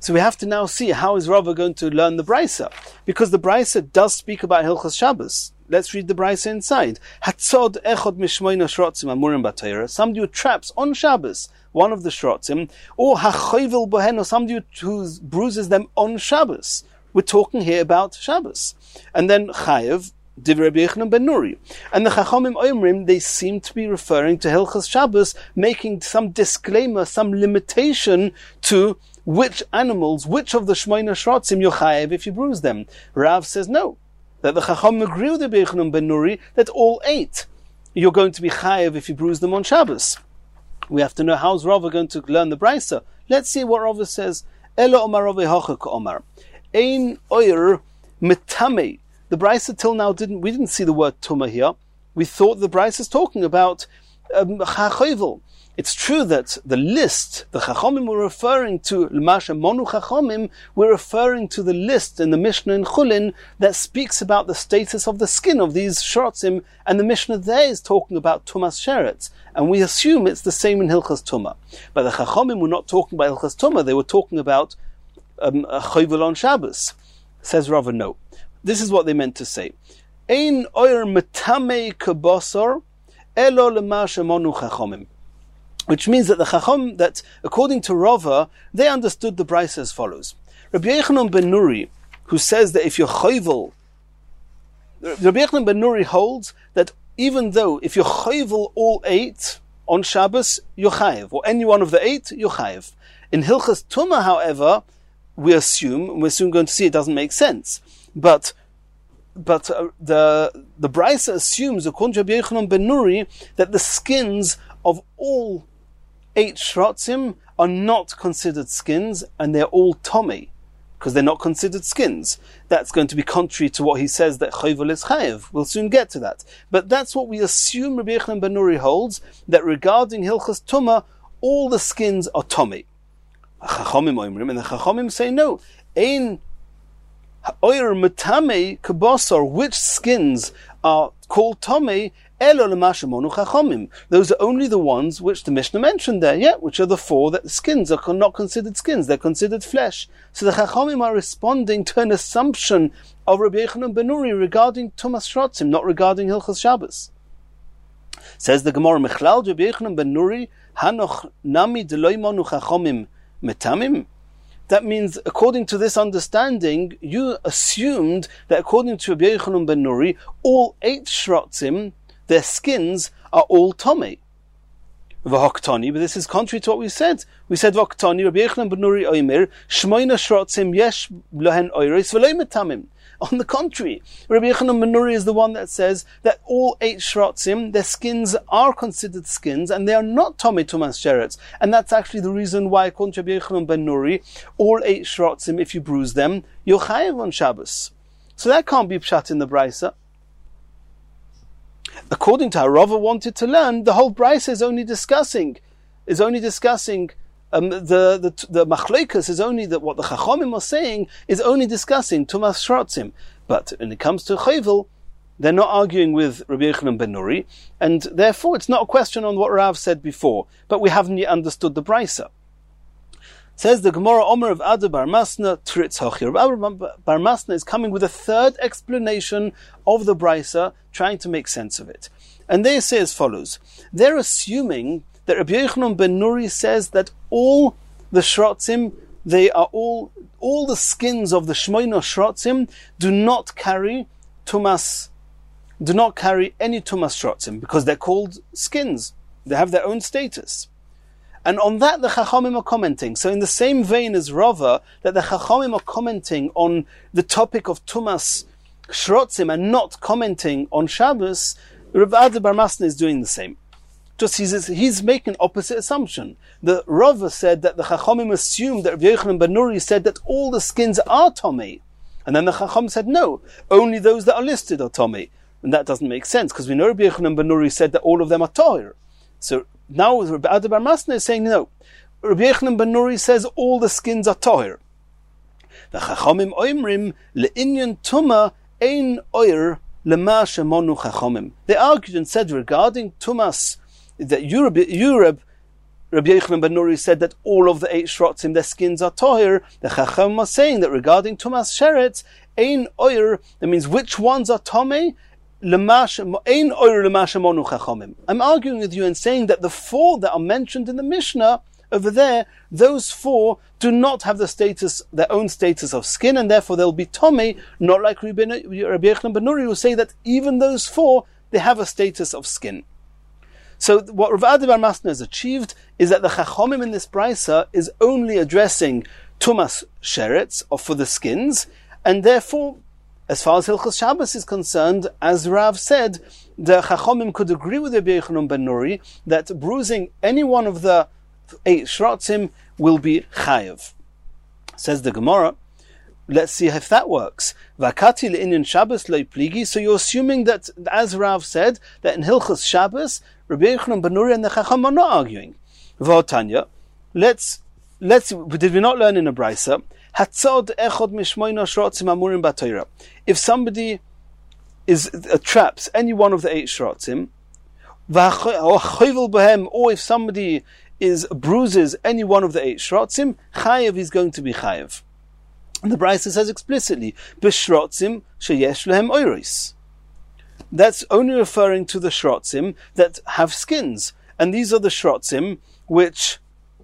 So we have to now see how is Rava going to learn the Brisa, because the Brisa does speak about Hilchos Shabbos. Let's read the Brisa inside. Hatzod echod mishmoina shrotzim amurim b'Torah. Somebody who traps on Shabbos one of the shrotzim, or hachoyvel bohen, or somebody who bruises them on Shabbos. We're talking here about Shabbos. And then chayev divrei Rabbi Yochanan ben Nuri. And the Chachamim Omrim, they seem to be referring to Hilchos Shabbos, making some disclaimer, some limitation to which animals, which of the Shmoina Shrotzim you're chayev if you bruise them. Rav says no, that the Chacham agree with Rabbi Yochanan ben Nuri that all eight you're going to be chayev if you bruise them on Shabbos. We have to know how's Rava going to learn the Brisa. Let's see what Rava says. Elo omar Rava hocha ka'omar ein oyer metame. The Brisa till now didn't we didn't see the word tuma here. We thought the Brisa is talking about um, chachovel. It's true that the list, the Chachamim were referring to, L'masha Monu Chachamim, we're referring to the list in the Mishnah in Chulin that speaks about the status of the skin of these shrotzim, and the Mishnah there is talking about Tumas Sheretz, and we assume it's the same in Hilchas Tumah. But the Chachamim were not talking about Hilchas Tumah, they were talking about um, a Choyvel on Shabbos. Says Rava, no. This is what they meant to say. Ein oyer metame kabosor, elo L'masha Monu Chachamim. Which means that the Chacham, that according to Rava, they understood the Brisa as follows. Rabbi Yochanan ben Nuri, who says that if you're choyvel, Rabbi Yochanan ben Nuri holds that even though if you're choyvel all eight on Shabbos, you're chayev, or any one of the eight, you're chayev. In Hilchas Tumah, however, we assume, and we're soon going to see it doesn't make sense, but but uh, the the Brisa assumes, according to Rabbi Yochanan ben Nuri, that the skins of all eight shrotzim are not considered skins, and they're all tomei, because they're not considered skins. That's going to be contrary to what he says that choyvel is chayev. We'll soon get to that. But that's what we assume Rabbi Yochanan ben Nuri holds, that regarding Hilchas Tumah, all the skins are tomei. Chachamim omrim, and the Chachamim say no. Ein oyer metame kabosor, which skins are called tomei, elo l'masha monu chachamim. Those are only the ones which the Mishnah mentioned there, yeah, which are the four that the skins are not considered skins, they're considered flesh. So the chachamim are responding to an assumption of Rabbi Yochanan ben Nuri regarding Tumas Shrotzim, not regarding Hilchas Shabbos. Says the Gemara, Mechlal Rabbi Yochanan ben Nuri, hanoch nami deloi monu chachamim metamim. That means, according to this understanding, you assumed that according to Rabbi Yochanan ben Nuri, all eight shrotzim, their skins are all tomei. V'hoktani, but this is contrary to what we said. We said v'hoktani, Rabbi Yochanan ben Nuri oimer, shmoina shrotzim yesh lohen oiris v'loi metamim. On the contrary, Rabbi Yochanan ben Nuri is the one that says that all eight shrotzim, their skins are considered skins, and they are not tomei tumas sheretz. And that's actually the reason why, according to Rabbi Yochanan ben Nuri, all eight shrotzim, if you bruise them, you're chayev on Shabbos. So that can't be pshat in the Brisa. According to how Rava wanted to learn, the whole Brisa is only discussing, is only discussing Um, the the the machlokas is only that what the Chachamim are saying is only discussing Tumas Shrotzim. But when it comes to Choyvel, they're not arguing with Rabbi Yochanan ben Nuri, and therefore it's not a question on what Rav said before, but we haven't yet understood the Brisa. Says the Gemara, Omer of Ada Bar Masna Tritz Hochir. Bar Masna is coming with a third explanation of the Brisa, trying to make sense of it. And they say as follows. They're assuming that Rabbi Yochanan ben Nuri says that all the shrotzim, they are all, all the skins of the shmoina shrotzim do not carry tumas, do not carry any tumas shrotzim, because they're called skins. They have their own status. And on that the Chachamim are commenting. So in the same vein as Rava, that the Chachamim are commenting on the topic of tumas shrotzim and not commenting on Shabbos, Rav Ada Bar Masna is doing the same. Just he's, he's making an opposite assumption. The Rava said that the Chachamim assumed that Rabbi Yochanan ben Nuri said that all the skins are tomei, and then the Chacham said no, only those that are listed are tomei, and that doesn't make sense because we know Rabbi Yochanan ben Nuri said that all of them are tohir. So now Rabbi Ada Bar Masna is saying no. Rabbi Yochanan ben Nuri says all the skins are tohir. The Chachamim oimrim le'inyan tuma ein oir lema shemonu Chachamim. They argued and said regarding tumas that Europe, Europe, Rabbi Yochanan ben Nuri said that all of the eight shrotzim, their skins are tohir, the Chacham was saying that regarding Tumas Sheretz, ein oir, that means which ones are tomei, ein oir l'mashamonu Chachamim. I'm arguing with you and saying that the four that are mentioned in the Mishnah over there, those four do not have the status, their own status of skin, and therefore they'll be tomei, not like Rabbi Yochanan ben Nuri who say that even those four, they have a status of skin. So what Rav Adi bar Masna has achieved is that the Chachomim in this brisa is only addressing Tumas Sheretz, or for the skins, and therefore, as far as Hilchos Shabbos is concerned, as Rav said, the Chachomim could agree with Rabbi Yochanan ben Nuri that bruising any one of the eight shrotzim will be chayav. Says the Gemara, let's see if that works. Vakati le'inyan Shabbos loy pligi. So you're assuming that, as Rav said, that in Hilchos Shabbos, Rabbi Yochanan ben Nuri and the Chacham are not arguing. V'otanya, let's let's did we not learn in a brisa? Hatzod echod mishmoina shrotzim amurim b'Torah. If somebody is uh, traps any one of the eight shrotzim, or chovel b'hem, or if somebody is bruises any one of the eight shrotzim, chayev is going to be chayev. And the brisa says explicitly, b'shrotzim sheyesh lehem oiros. That's only referring to the shrotzim that have skins. And these are the shrotzim which,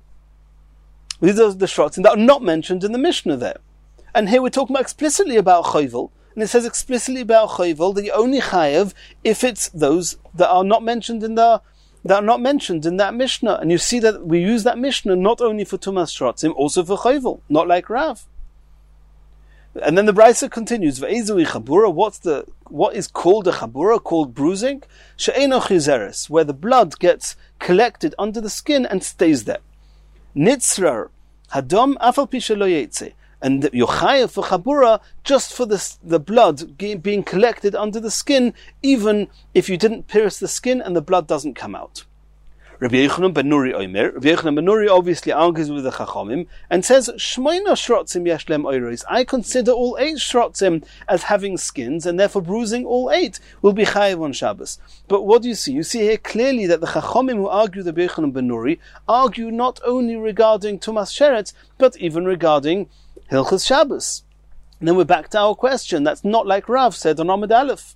these are the shrotzim that are not mentioned in the Mishnah there. And here we're talking about explicitly about chovel, and it says explicitly about chovel that you only chayev if it's those that are not mentioned in the, that are not mentioned in that Mishnah. And you see that we use that Mishnah not only for tumas shrotzim, also for chovel, not like Rav. And then the brisa continues. Ve'ezui chabura. What's the what is called a chabura? Called bruising. She'eno chizeres, where the blood gets collected under the skin and stays there. Nitzrar hadom afal pisha lo yetze, and yochayev for chabura just for the the blood being collected under the skin, even if you didn't pierce the skin and the blood doesn't come out. Rabbi Yochanan ben Nuri Omer. Rabbi Yochanan ben Nuri obviously argues with the Chachamim and says, Shmoina shrotzim yesh lehem oiros. I consider all eight shrotzim as having skins, and therefore bruising all eight will be chayav on Shabbos. But what do you see? You see here clearly that the Chachamim who argue the Rabbi Yochanan ben Nuri argue not only regarding Tumas Sheretz, but even regarding Hilchos Shabbos. And then we're back to our question. That's not like Rav said on Amud Aleph.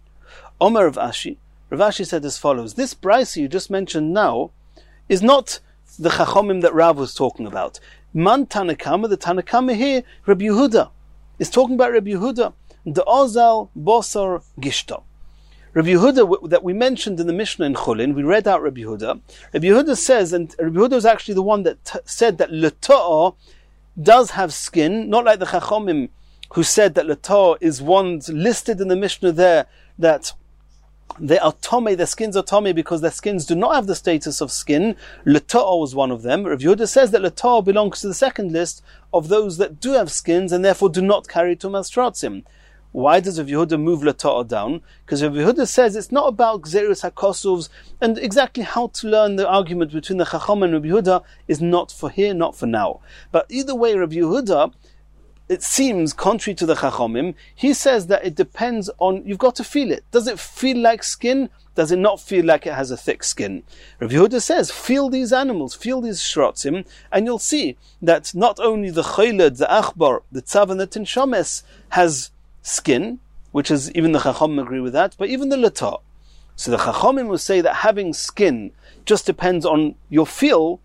Omer of Ashi. Rav Ashi said as follows: this brisa you just mentioned now is not the Chachomim that Rav was talking about. Man Tanakama, the Tanakama here, Rabbi Yehuda, is talking about Rabbi Yehuda, the Ozal Bosar Gishta. Rabbi Yehuda that we mentioned in the Mishnah in Chulin, we read out Rabbi Yehuda. Rabbi Yehuda says, and Rabbi Yehuda is actually the one that t- said that L'to'ah does have skin, not like the Chachomim who said that L'to'ah is one listed in the Mishnah there that they are tomei, their skins are tomei because their skins do not have the status of skin. L'to'ah was one of them. Rav Yehuda says that L'to'ah belongs to the second list of those that do have skins and therefore do not carry tumas shrotzim. Why does Rav Yehuda move L'to'ah down? Because Rav Yehuda says it's not about Gzerus HaKosuvs, and exactly how to learn the argument between the Chacham and Rav Yehuda is not for here, not for now. But either way, Rav Yehuda, it seems, contrary to the Chachomim, he says that it depends on, you've got to feel it. Does it feel like skin? Does it not feel like it has a thick skin? Rav Yehuda says, feel these animals, feel these shrotzim, and you'll see that not only the choyled, the achbar, the tzav, and the tinshomes has skin, which is, even the Chachomim agree with that, but even the l'to'ah. So the Chachomim will say that having skin just depends on your feel.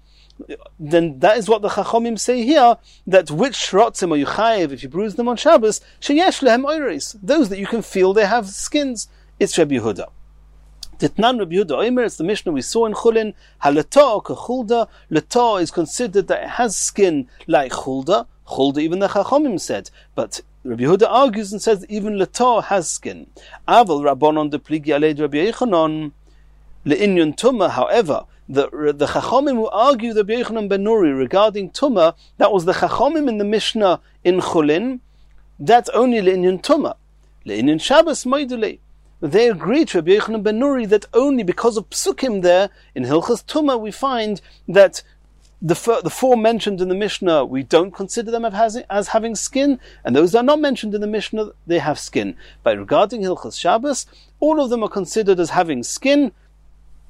Then that is what the Chachomim say here, that which shrotzim are you chayev if you bruise them on Shabbos, sheyesh lehem oiros, those that you can feel they have skins. It's Rabbi Yehuda. Titnan Rabbi Yehuda Omer, it's the Mishnah we saw in Chulin, ha-l'to'ah ka-chulda, l'to'ah is considered that it has skin like chulda, chulda even the Chachomim said, but Rabbi Yehuda argues and says that even l'to'ah has skin. Aval rabbanon de pligi aleid Rabbi Yochanan, le'inyon tumah, however, The the Chachomim who argue the Rabbi Yochanan ben Nuri regarding Tumah, that was the Chachomim in the Mishnah in Chulin, that's only Le'inyan Tumah. Le'inyan Shabbos Moidulei. They agree to Rabbi Yochanan ben Nuri that only because of Psukim there, in Hilchos Tumah, we find that the fir- the four mentioned in the Mishnah, we don't consider them as, as having skin, and those that are not mentioned in the Mishnah, they have skin. But regarding Hilchos Shabbos, all of them are considered as having skin,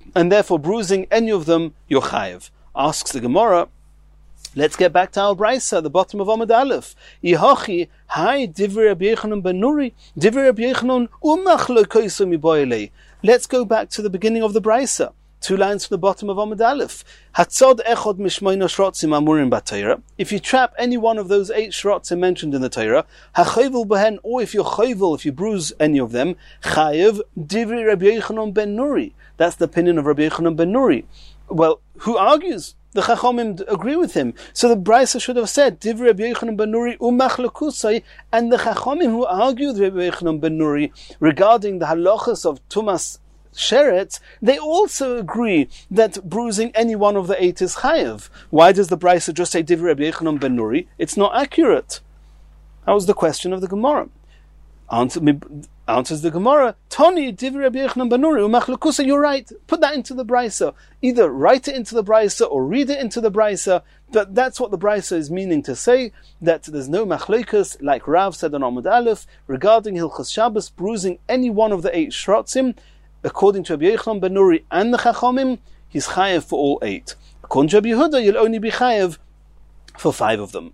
and therefore bruising any of them, you're chayev. Asks the Gemara, let's get back to our Brisa, the bottom of Amud Aleph. Yihachi, hai divrei Rabbi Yochanan ben Nuri, divrei Rabbi Yochanan umachlokoso miboyle. Let's go back to the beginning of the Brisa. Two lines from the bottom of Amud Aleph. Hatzod echod mishmoina shrotzim amurim b'Torah. If you trap any one of those eight shrotzim mentioned in the Torah, hachayvel behen, or if you're chayvel, if you bruise any of them, chayev divrei Rabbi Yochanan ben Nuri. That's the opinion of Rabbi Yochanan ben Nuri. Well, who argues? The Chachomim agree with him. So the Brisa should have said, Divrei Rabbi Yochanan ben Nuri umachlokusai, and the Chachomim who argued with Rabbi Yochanan ben Nuri regarding the halachas of Tumas Sheret, they also agree that bruising any one of the eight is chayev. Why does the Brisa just say Divrei Rabbi Yochanan ben Nuri? It's not accurate. That was the question of the Gemara. Answer, answers the Gemara, Toni Divrei Rabbi Yochanan ben Nuri umachlokusa. You're right. Put that into the Brisa. Either write it into the Brisa or read it into the Brisa. But that's what the Brisa is meaning to say, that there's no machlokus, like Rav said on Amud Aleph, regarding Hilchos Shabbos, bruising any one of the eight shrotzim. According to Rabbi Yochanan ben Nuri and the Chachomim, he's chayev for all eight. According to Rabbi Yehuda, you'll only be chayev for five of them.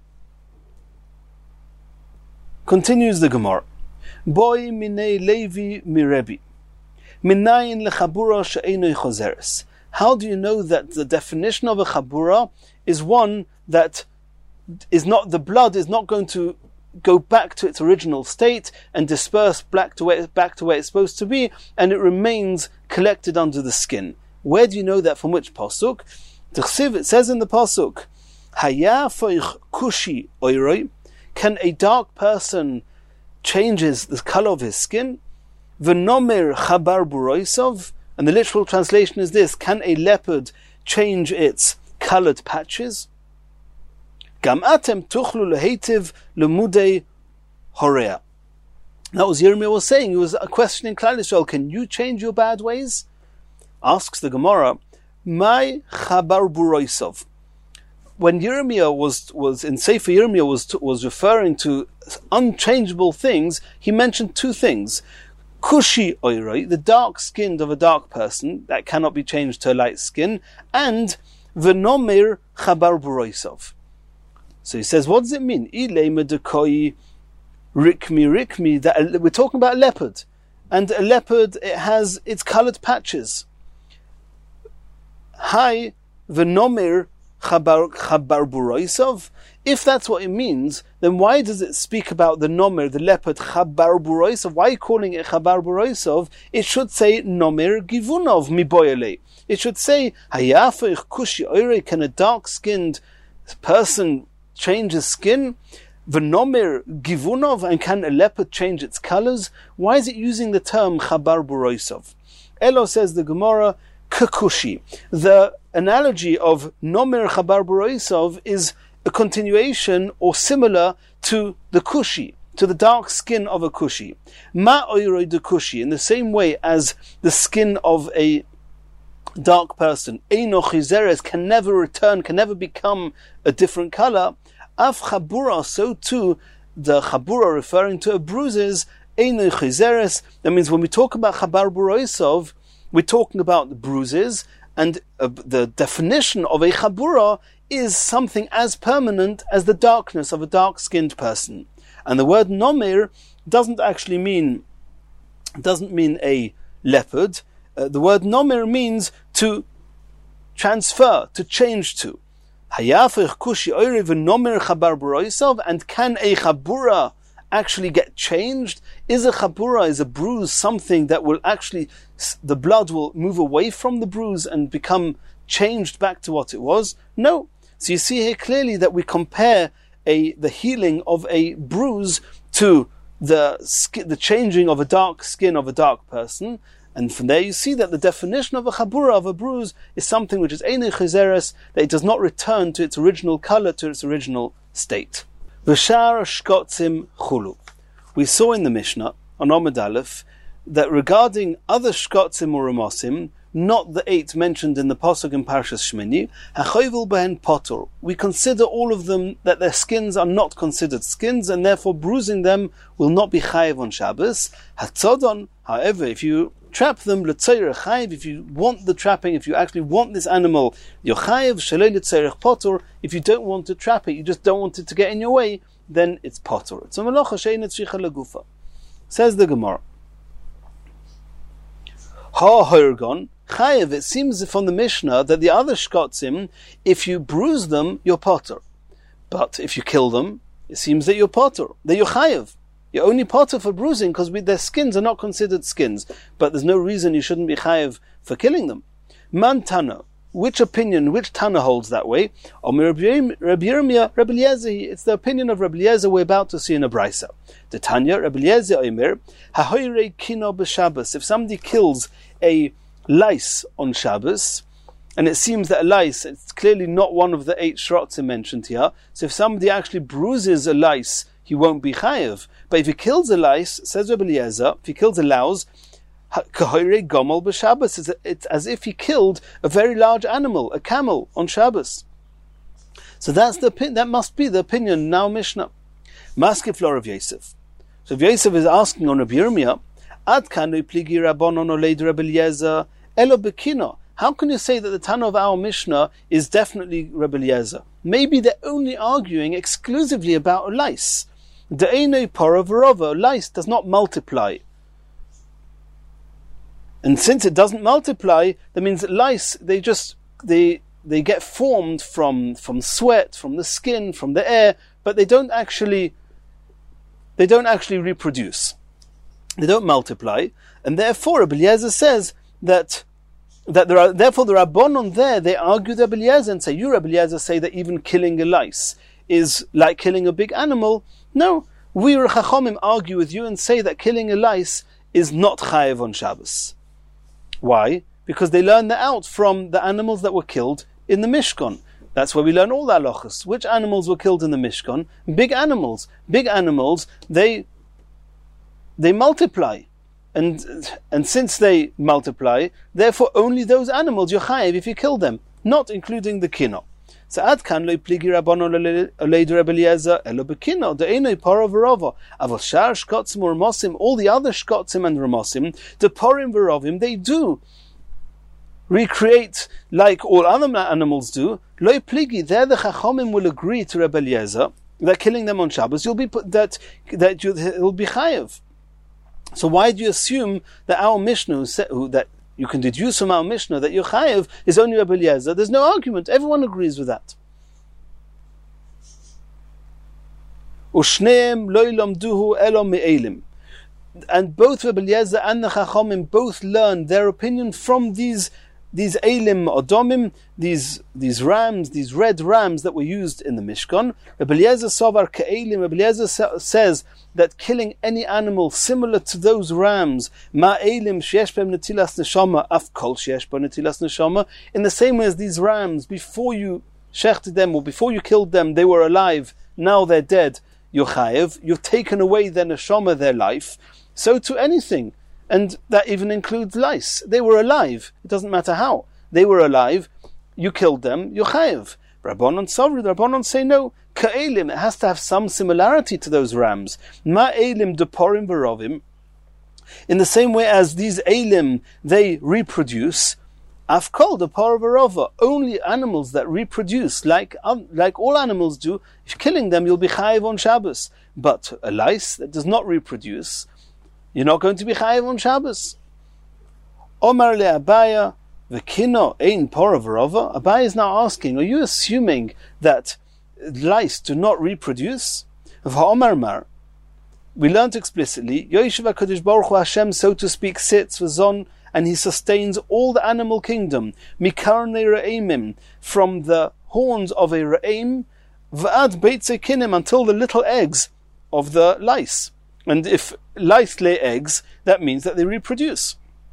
Continues the Gemara. Boy minei Levi mirebi. Minayin lechabura she'enoi chozeres. How do you know that the definition of a chabura is one that is not, the blood is not going to go back to its original state and disperse back to where, back to where it's supposed to be, and it remains collected under the skin? Where do you know that? From which pasuk? It says in the pasuk, Haya foich kushi oiroi. Can a dark person changes the color of his skin? V'nomer chabar buroisov. And the literal translation is this: can a leopard change its colored patches? Gam atem tuchlu lehetiv lemudei horea. That was Yirmiyah was saying. He was questioning Klal Yisrael. Can you change your bad ways? Asks the Gemara, my chabar buroisov. When Yirmiyah was was in Sefer Yirmiyah was was referring to unchangeable things, he mentioned two things: kushi oiroi, the dark skinned of a dark person that cannot be changed to a light skin, and v'nomer chabar buroisov. So he says, what does it mean? Ilema dekoi rikmi rikmi. That we're talking about a leopard, and a leopard, it has its coloured patches. Hi v'nomer chabar chabar buroisov. If that's what it means, then why does it speak about the nomer, the leopard, chabar buroisov? Why are you calling it chabar buroisov? It should say nomer givunov miboyele. It should say hayafich kushi oire. Can a dark-skinned person change his skin? V'nomer givunov, and can a leopard change its colors? Why is it using the term chabar buroisov? Elo, says the Gemara, kakushi. The analogy of nomer chabar buroisov is a continuation or similar to the kushi, to the dark skin of a kushi. Ma oiroi de kushi, in the same way as the skin of a dark person, eino chizeres, can never return, can never become a different color. Af chabura, so too the chabura referring to a bruises, eino chizeres. That means when we talk about chabar buroisov, we're talking about the bruises, and uh, the definition of a chabura is something as permanent as the darkness of a dark-skinned person. And the word nomer doesn't actually mean doesn't mean a leopard. Uh, the word nomer means to transfer, to change to. Hayafich kushi oire v'nomer chabar buroisov. And can a chabura actually get changed? Is a chabura, is a bruise, something that will actually, the blood will move away from the bruise and become changed back to what it was? No. So you see here clearly that we compare a the healing of a bruise to the skin, the changing of a dark skin of a dark person. And from there you see that the definition of a chabura, of a bruise, is something which is einei chizeres, that it does not return to its original color, to its original state. V'shar shkotzim chulu. We saw in the Mishnah on Amud Aleph that regarding other shkotzim or ramosim, not the eight mentioned in the pasuk in Parshas Shmini, hachoyvel behen potor. We consider all of them that their skins are not considered skins, and therefore bruising them will not be chayev on Shabbos. Hatzodon, however, if you trap them, l'tzeirech chayiv, if you want the trapping, if you actually want this animal, you're chayiv, shalei l'tzeirech potter, if you don't want to trap it, you just don't want it to get in your way, then it's potter. It's a malacha she'eina tzricha legufa. Says the Gemara. Ha horgon, chayiv, it seems from the Mishnah that the other shkotzim, if you bruise them, you're potter. But if you kill them, it seems that you're potter, that you're chayiv. You're only potter for bruising because their skins are not considered skins. But there's no reason you shouldn't be chayiv for killing them. Man Tana, which opinion, which Tana holds that way? Omer Rabbi Yirmiyah, Rabbi Eliezer, it's the opinion of Rabbi Eliezer we're about to see in a brisa. The Tanya, Rabbi Eliezer Omer, hahoyrei kino b'Shabbos. If somebody kills a lice on Shabbos, and it seems that a lice, it's clearly not one of the eight shrotzim mentioned here, so if somebody actually bruises a lice, he won't be chayiv. But if he kills a lice, says Rabbi Eliezer, if he kills a louse, kahoyrei gomel b'Shabbos, it's as if he killed a very large animal, a camel, on Shabbos. So that's the that must be the opinion now Mishnah. Maskif lo Rav Yosef. So Rav Yosef is asking on Rabbi Yirmiyah, Ad kanu pligi rabbanon oleid Rabbi Eliezer elo bekino. How can you say that the Tana of our Mishnah is definitely Rabbi Eliezer? Maybe they're only arguing exclusively about a lice. De'enei para v'rova, lice does not multiply. And since it doesn't multiply, that means that lice, they just, they they get formed from, from sweat, from the skin, from the air, but they don't actually, they don't actually reproduce. They don't multiply. And therefore, Rabbi Eliezer says that That there are, therefore the Rabbanon there, they argue the Rabbi Eliezer and say, you Rabbi Eliezer say that even killing a lice is like killing a big animal. No, we Chachamim argue with you and say that killing a lice is not chayev on Shabbos. Why? Because they learn that out from the animals that were killed in the Mishkan. That's where we learn all the halachas. Which animals were killed in the Mishkan? Big animals. Big animals, they, they multiply. And and since they multiply, therefore only those animals you're chayiv if you kill them, not including the kino. So ad kan lo pligi rabbanon oleid Rabbi Eliezer elo bekino de'enoi para v'rova avos shar shkotzim u'ramosim, all the other shkotzim and ramosim, the porim v'rovim, they do recreate like all other animals do. Lo pligi, there the chachamim will agree to Rabbi Eliezer that killing them on Shabbos you'll be that that you will be chayiv. So why do you assume that our Mishnah, that you can deduce from our Mishnah that your chayev is only Rabbi Eliezer? There's no argument. Everyone agrees with that. Ushneim lo ylamduhu elo me'elim. And both Rabbi Eliezer and the Chachamim both learned their opinion from these these elim odomim, these these rams, these red rams that were used in the Mishkan. Rabbi Eliezer savar ke'elim. Rabbi Eliezer sa- says that killing any animal similar to those rams, ma'elim sheyesh b'hem netilas neshama, af kol sheyesh b'hem netilas neshama, in the same way as these rams, before you shechted them or before you killed them, they were alive. Now they're dead. You're chayev. You've taken away their neshama, their life. So to anything. And that even includes lice. They were alive. It doesn't matter how. They were alive. You killed them. You're chayev. Rabbanon Savri, the Rabbanon say no. Ka'elim, it has to have some similarity to those rams. Ma'elim deporim v'rovim. In the same way as these elim, they reproduce. Afkol depor v'rova. Only animals that reproduce, like um, like all animals do, if you're killing them, you'll be chayev on Shabbos. But a lice that does not reproduce, you're not going to be chayev on Shabbos. Omar le Abaya v'kino ein por v'rova. Abaya is now asking, are you assuming that lice do not reproduce? V'omar mar. We learnt explicitly, Yoshev HaKadosh Baruch Hu Hashem, so to speak, sits v'zon, and he sustains all the animal kingdom, mikarnei re'emim, from the horns of a re'em, v'ad beitze kinim, until the little eggs of the lice. And if lice lay eggs, that means that they reproduce.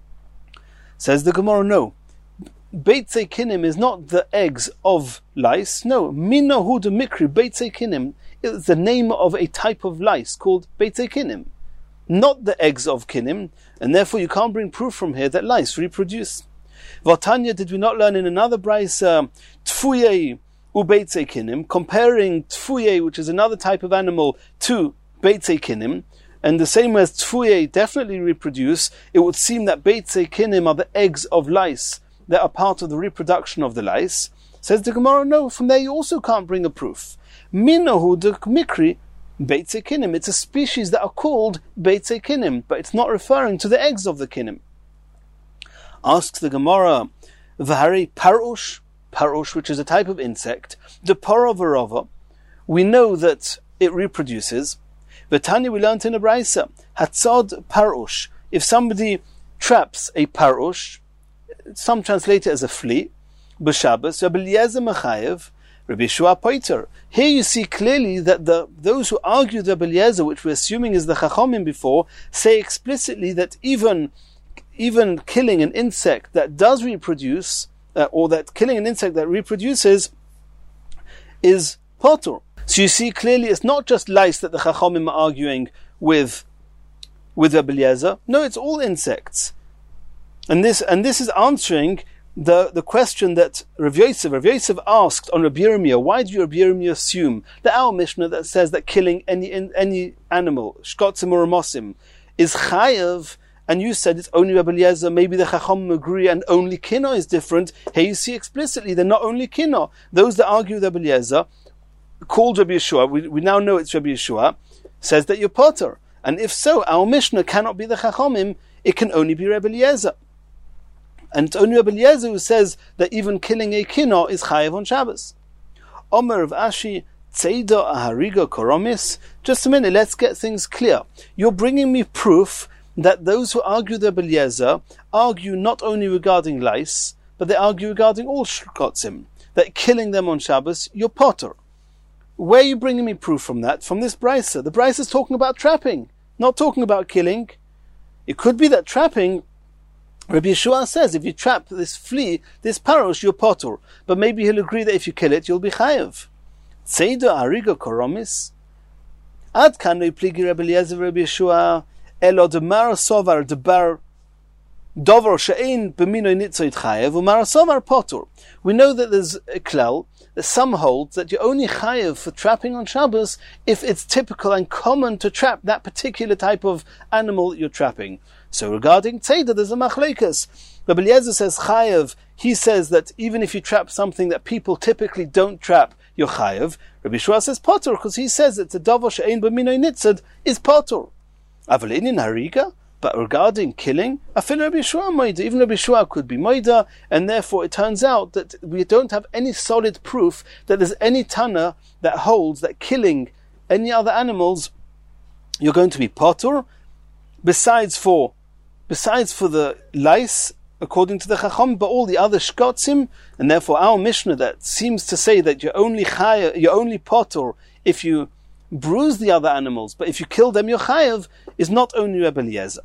Says the Gemara, no. Beitze kinim is not the eggs of lice. No. Minahu de mikri, beitze kinim, is the name of a type of lice called beitze kinim. Not the eggs of kinim, and therefore you can't bring proof from here that lice reproduce. Vatanya, did we not learn in another brayso, tfuye u beitze kinim, comparing tfuye, which is another type of animal, to beitze kinim, And the same way as tfuye definitely reproduce, it would seem that beitzei kinim are the eggs of lice that are part of the reproduction of the lice. Says the Gemara, no, from there you also can't bring a proof. Minahu de mikri beitzei kinim. It's a species that are called beitzei kinim, but it's not referring to the eggs of the kinim. Asks the Gemara, v'harei parush, parush, which is a type of insect, the paravarova, we know that it reproduces. V'tani, we learned in a brayso, hatzad parush, if somebody traps a parush, some translate it as a flea, b'Shabbos, Rabbi Eliezer mechayev, Rabbi Yeshua poiter. Here you see clearly that the those who argue the Rabbi Eliezer, which we're assuming is the Chachamim before, say explicitly that even even killing an insect that does reproduce, uh, or that killing an insect that reproduces, is potur. So you see clearly it's not just lice that the Chachamim are arguing with with Rabbi Eliezer. No, it's all insects. And this and this is answering the, the question that Rav Yosef, Rav Yosef asked on Rabbi Yirmiyah, why do you, Rabbi Yirmiyah, assume that our Mishnah that says that killing any any animal, shkotzim or ramosim, is chayav, and you said it's only Rabbi Eliezer, maybe the Chachamim agree, and only kinah is different. Here you see explicitly they're not only kinah. Those that argue with Rabbi Eliezer, called Rabbi Yeshua, we, we now know it's Rabbi Yeshua, says that you're potter. And if so, our Mishnah cannot be the Chachamim, it can only be Rabbi Eliezer. And it's only Rabbi Eliezer who says that even killing a kinah is chayav on Shabbos. Omer of Ashi, Tzeida ahariga koromis. Just a minute, let's get things clear. You're bringing me proof that those who argue the Rabbi Eliezer argue not only regarding lice, but they argue regarding all shkotzim, that killing them on Shabbos, you're potter. Where are you bringing me proof from that? From this brayso. The brayso is talking about trapping, not talking about killing. It could be that trapping, Rabbi Yeshua says, if you trap this flea, this parush, you're potter. But maybe he'll agree that if you kill it, you'll be chayav. Tzeido ariga koromis. Ad kanoi pligi Rabbi Eliezer Rabbi Yeshua elo demar sovar debar dover she'ein b'minoi nitzoit chayav u'mar sovar potter. We know that there's a klal that some hold that you're only chayav for trapping on Shabbos if it's typical and common to trap that particular type of animal that you're trapping. So regarding tzeidah, there's a machleikas. Rabbi Eliezer says chayav. He says that even if you trap something that people typically don't trap, you're chayav. Rabbi Yeshua says potter because he says that the davar she'ein b'minoi nitzad is potter. Aval inin hariga. But regarding killing, afil Rabbi Yeshua moida, even Rabbi Yeshua could be moida, and therefore it turns out that we don't have any solid proof that there's any Tana that holds that killing any other animals you're going to be potter, besides for besides for the lice, according to the Chacham, but all the other shkotzim, and therefore our Mishnah that seems to say that you're only chaya, you're only potter if you bruise the other animals, but if you kill them, you're chayav, is not only Rabbi Eliezer.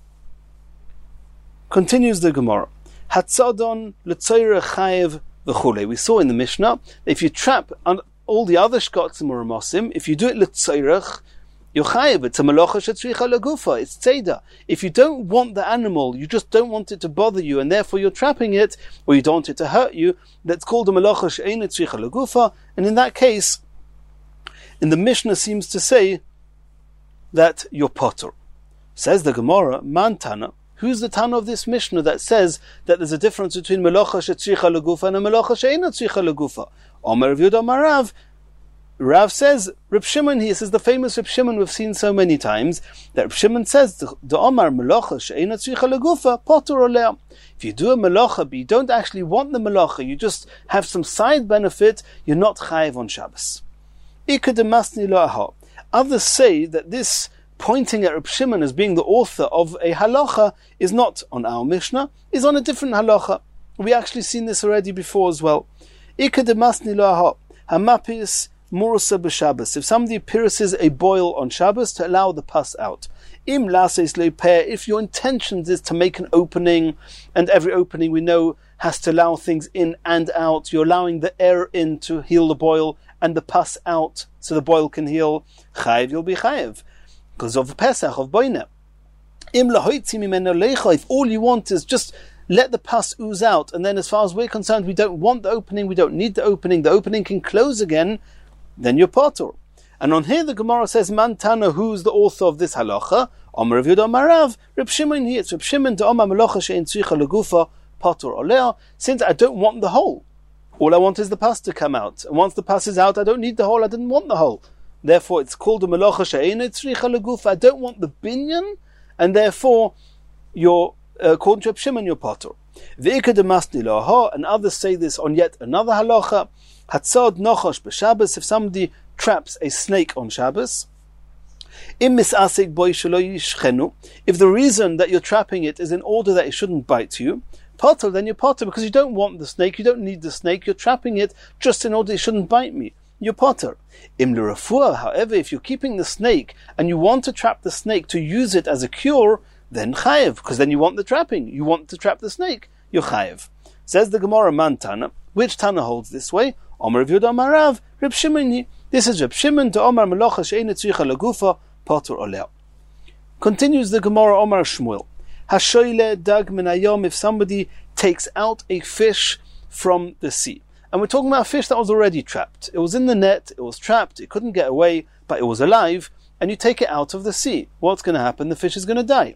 Continues the Gemara. Hatzadon l'tzoyre chayav v'chulei. We saw in the Mishnah that if you trap on all the other shkotzim or ramosim, if you do it l'tzoyrech, you're chayav. It's a melacha shetzricha legufa. It's tzeidah. If you don't want the animal, you just don't want it to bother you, and therefore you're trapping it, or you don't want it to hurt you, that's called a melacha she'ein tzricha legufa, and in that case, in the Mishnah seems to say that you're potter. Says the Gemara, man Tana. Who's the Tana of this Mishnah that says that there's a difference between melacha shetzricha legufa and a melacha she'eina tzricha legufa? Omer Rav Yehuda Amar Rav. Rav says, Reb Shimon, he says the famous Reb Shimon we've seen so many times, that Reb Shimon says, the Omar melacha she'eina tzricha legufa potter olea. If you do a melacha, but you don't actually want the melacha, you just have some side benefit, you're not chayav on Shabbos. Others say that this pointing at Reb Shimon as being the author of a halacha is not on our Mishnah, is on a different halacha. We actually seen this already before as well. Hamapis murusa b'Shabbos. If somebody pierces a boil on Shabbos to allow the pus out. Im lases leper. If your intention is to make an opening, and every opening we know has to allow things in and out, you're allowing the air in to heal the boil, and the pus out so the boil can heal, chayiv, you'll be chayiv. Because of Pesach, of Boina. Im lahoitzi mimeno lecha. If all you want is just let the pus ooze out, and then as far as we're concerned, we don't want the opening, we don't need the opening, the opening can close again, then you're potter. And on here the Gemara says, Man Tana, who's the author of this halacha? Omer Rav Yehuda Amar Rav, Reb Shimon here. It's Reb Shimon de Omar Melocha she'en tzricha legufa patur olea. Since I don't want the hole, all I want is the pus to come out. And once the pus is out, I don't need the hole. I didn't want the hole. Therefore, it's called a melocha she'en tzricha legufa. I don't want the binyan, and therefore, you're uh, according to Reb Shimon, you're patur. Ve'ikad masni loha, and others say this on yet another halacha. Hatzad nochosh b'Shabbos, if somebody traps a snake on Shabbos. If the reason that you're trapping it is in order that it shouldn't bite you, potter, then you're potter, because you don't want the snake, you don't need the snake, you're trapping it just in order it shouldn't bite me. You're potter. Im l'rafua, however, if you're keeping the snake and you want to trap the snake to use it as a cure, then chayev, because then you want the trapping, you want to trap the snake, you're chayev. Says the Gemara, Man Tana, which Tana holds this way? Omer Rav Yehuda Amar Rav, Reb Shimon. This is Reb Shimon to Omar Melocha she'en tzricha legufa patur olea. Continues the Gemara, Omar Shmuel. Hashoyle dag min hayom, if somebody takes out a fish from the sea. And we're talking about a fish that was already trapped. It was in the net, it was trapped, it couldn't get away, but it was alive, and you take it out of the sea. What's going to happen? The fish is going to die.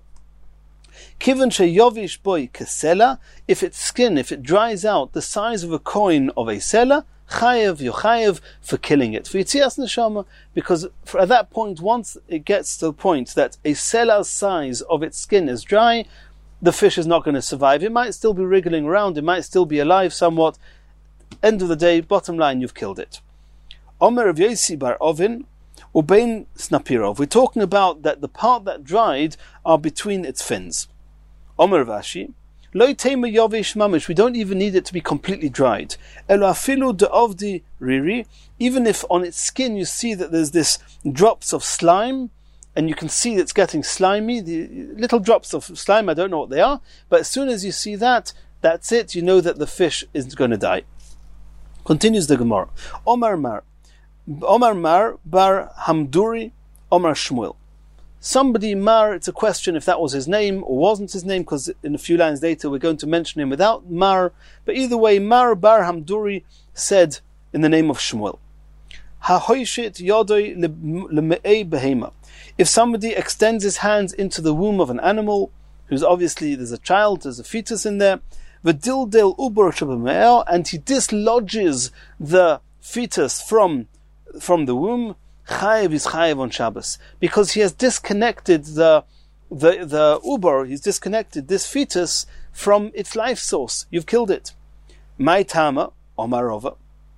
Kivan sheyovish boy kesela, if its skin, if it dries out the size of a coin of a sela, chayev, you're chayev for killing it. For yitzias neshama, because for at that point, once it gets to the point that a sela's size of its skin is dry, the fish is not going to survive. It might still be wriggling around, it might still be alive somewhat. End of the day, bottom line, you've killed it. Omer of Yosi bar Ovin, Ubein Snapirov. We're talking about that the part that dried are between its fins. Omer Vashi, Lo tema yovish mamish. We don't even need it to be completely dried. Elo afilu de ovdi riri. Even if on its skin you see that there's this drops of slime, and you can see it's getting slimy, the little drops of slime, I don't know what they are, but as soon as you see that, that's it, you know that the fish is going to die. Continues the Gemara. Omar Mar, Omar Mar bar Hamduri, Omar Shmuel. Somebody, Mar, it's a question if that was his name or wasn't his name, because in a few lines later we're going to mention him without Mar. But either way, Mar bar Hamduri said in the name of Shmuel, Hahoishit yodoi leme'ei behema. If somebody extends his hands into the womb of an animal, who's obviously, there's a child, there's a fetus in there, v'dildel uber shabeme'el, and he dislodges the fetus from, from the womb, chayev is chayev on Shabbos, because he has disconnected the the the uber, he's disconnected this fetus from its life source. You've killed it. My tama Omar Rava.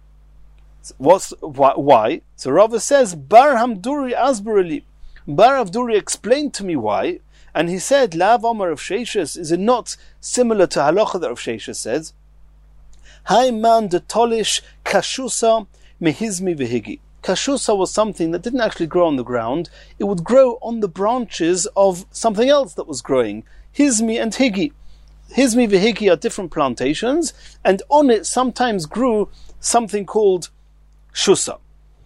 What's why, why? So Rava says, Bar Hamduri Asbarali. Bar Hamduri explained to me why, and he said, Lav Omar of Sheishas, is it not similar to halacha that Rav Sheishas says? Hai man de tolish kashusa mehizmi vehigi. Kashusa was something that didn't actually grow on the ground. It would grow on the branches of something else that was growing. Hizmi and Higi. Hizmi v'Higi are different plantations, and on it sometimes grew something called Shusa.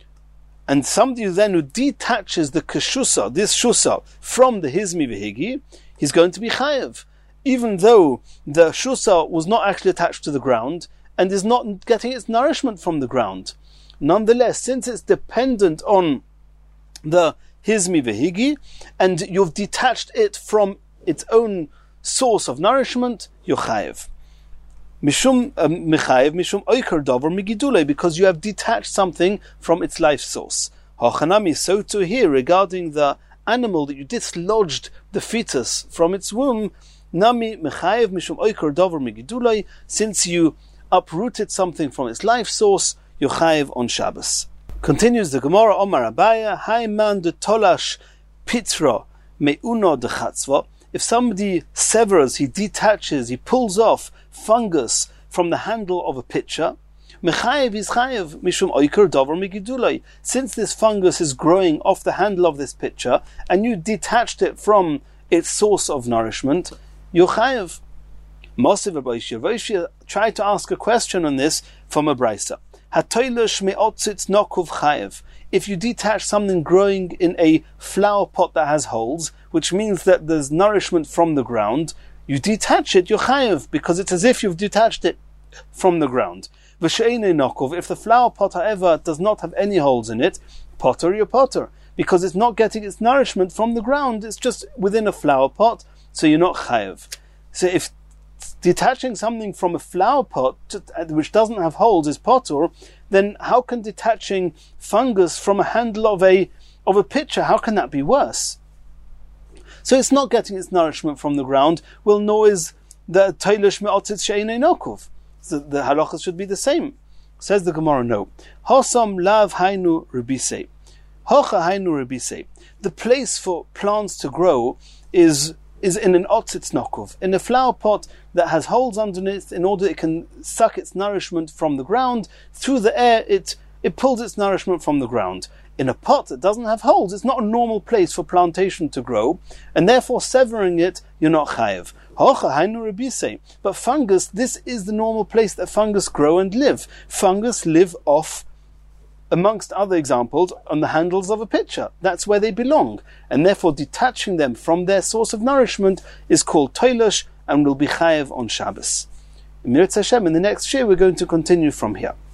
And somebody then who detaches the Kashusa, this Shusa, from the Hizmi v'Higi, he's going to be Chayev. Even though the Shusa was not actually attached to the ground, and is not getting its nourishment from the ground. Nonetheless, since it's dependent on the Hizmi v'Higi, and you've detached it from its own source of nourishment, you're chayev. Mishum mechayev mishum oiker davar migidule, because you have detached something from its life source. Hachanami, so too here regarding the animal that you dislodged the fetus from its womb. Nami mechayev mishum oiker davar migidule, since you uprooted something from its life source, you're chayev on Shabbos. Continues the Gemara, Omar Abaya, Hai man de tolash pitra meuno de chatzva. If somebody severs, he detaches, he pulls off fungus from the handle of a pitcher, mechayev is chayev mishum oiker davar migidulai. Since this fungus is growing off the handle of this pitcher, and you detached it from its source of nourishment, you're chayev. Mosiv Abayishia Vayishia tried to ask a question on this from a brisa. If you detach something growing in a flower pot that has holes, which means that there's nourishment from the ground, you detach it, you're chayev, because it's as if you've detached it. from the ground. V'she'enei nokov, if the flower pot, however, does not have any holes in it, potter your potter, because it's not getting its nourishment from the ground, it's just within a flower pot, so you're not chayev. So if detaching something from a flower pot to, which doesn't have holes is potter, then how can detaching fungus from a handle of a of a pitcher, how can that be worse? So it's not getting its nourishment from the ground. Well, nor is the toilish me'otzitz she'enei nokov. So the halachas should be the same. Says the Gemara, no. Hosam lav hainu ribisei. Hocha hainu ribisei. The place for plants to grow is is in an otzitz nokov, in a flower pot that has holes underneath, in order it can suck its nourishment from the ground. Through the air, it it pulls its nourishment from the ground. In a pot that doesn't have holes, it's not a normal place for plantation to grow, and therefore severing it, you're not chayev. Hocha hainu ribisei. But fungus, this is the normal place that fungus grow and live. Fungus live off, amongst other examples, on the handles of a pitcher. That's where they belong. And therefore detaching them from their source of nourishment is called toilish and will be chayev on Shabbos. In Mirz Hashem, in the next year, we're going to continue from here.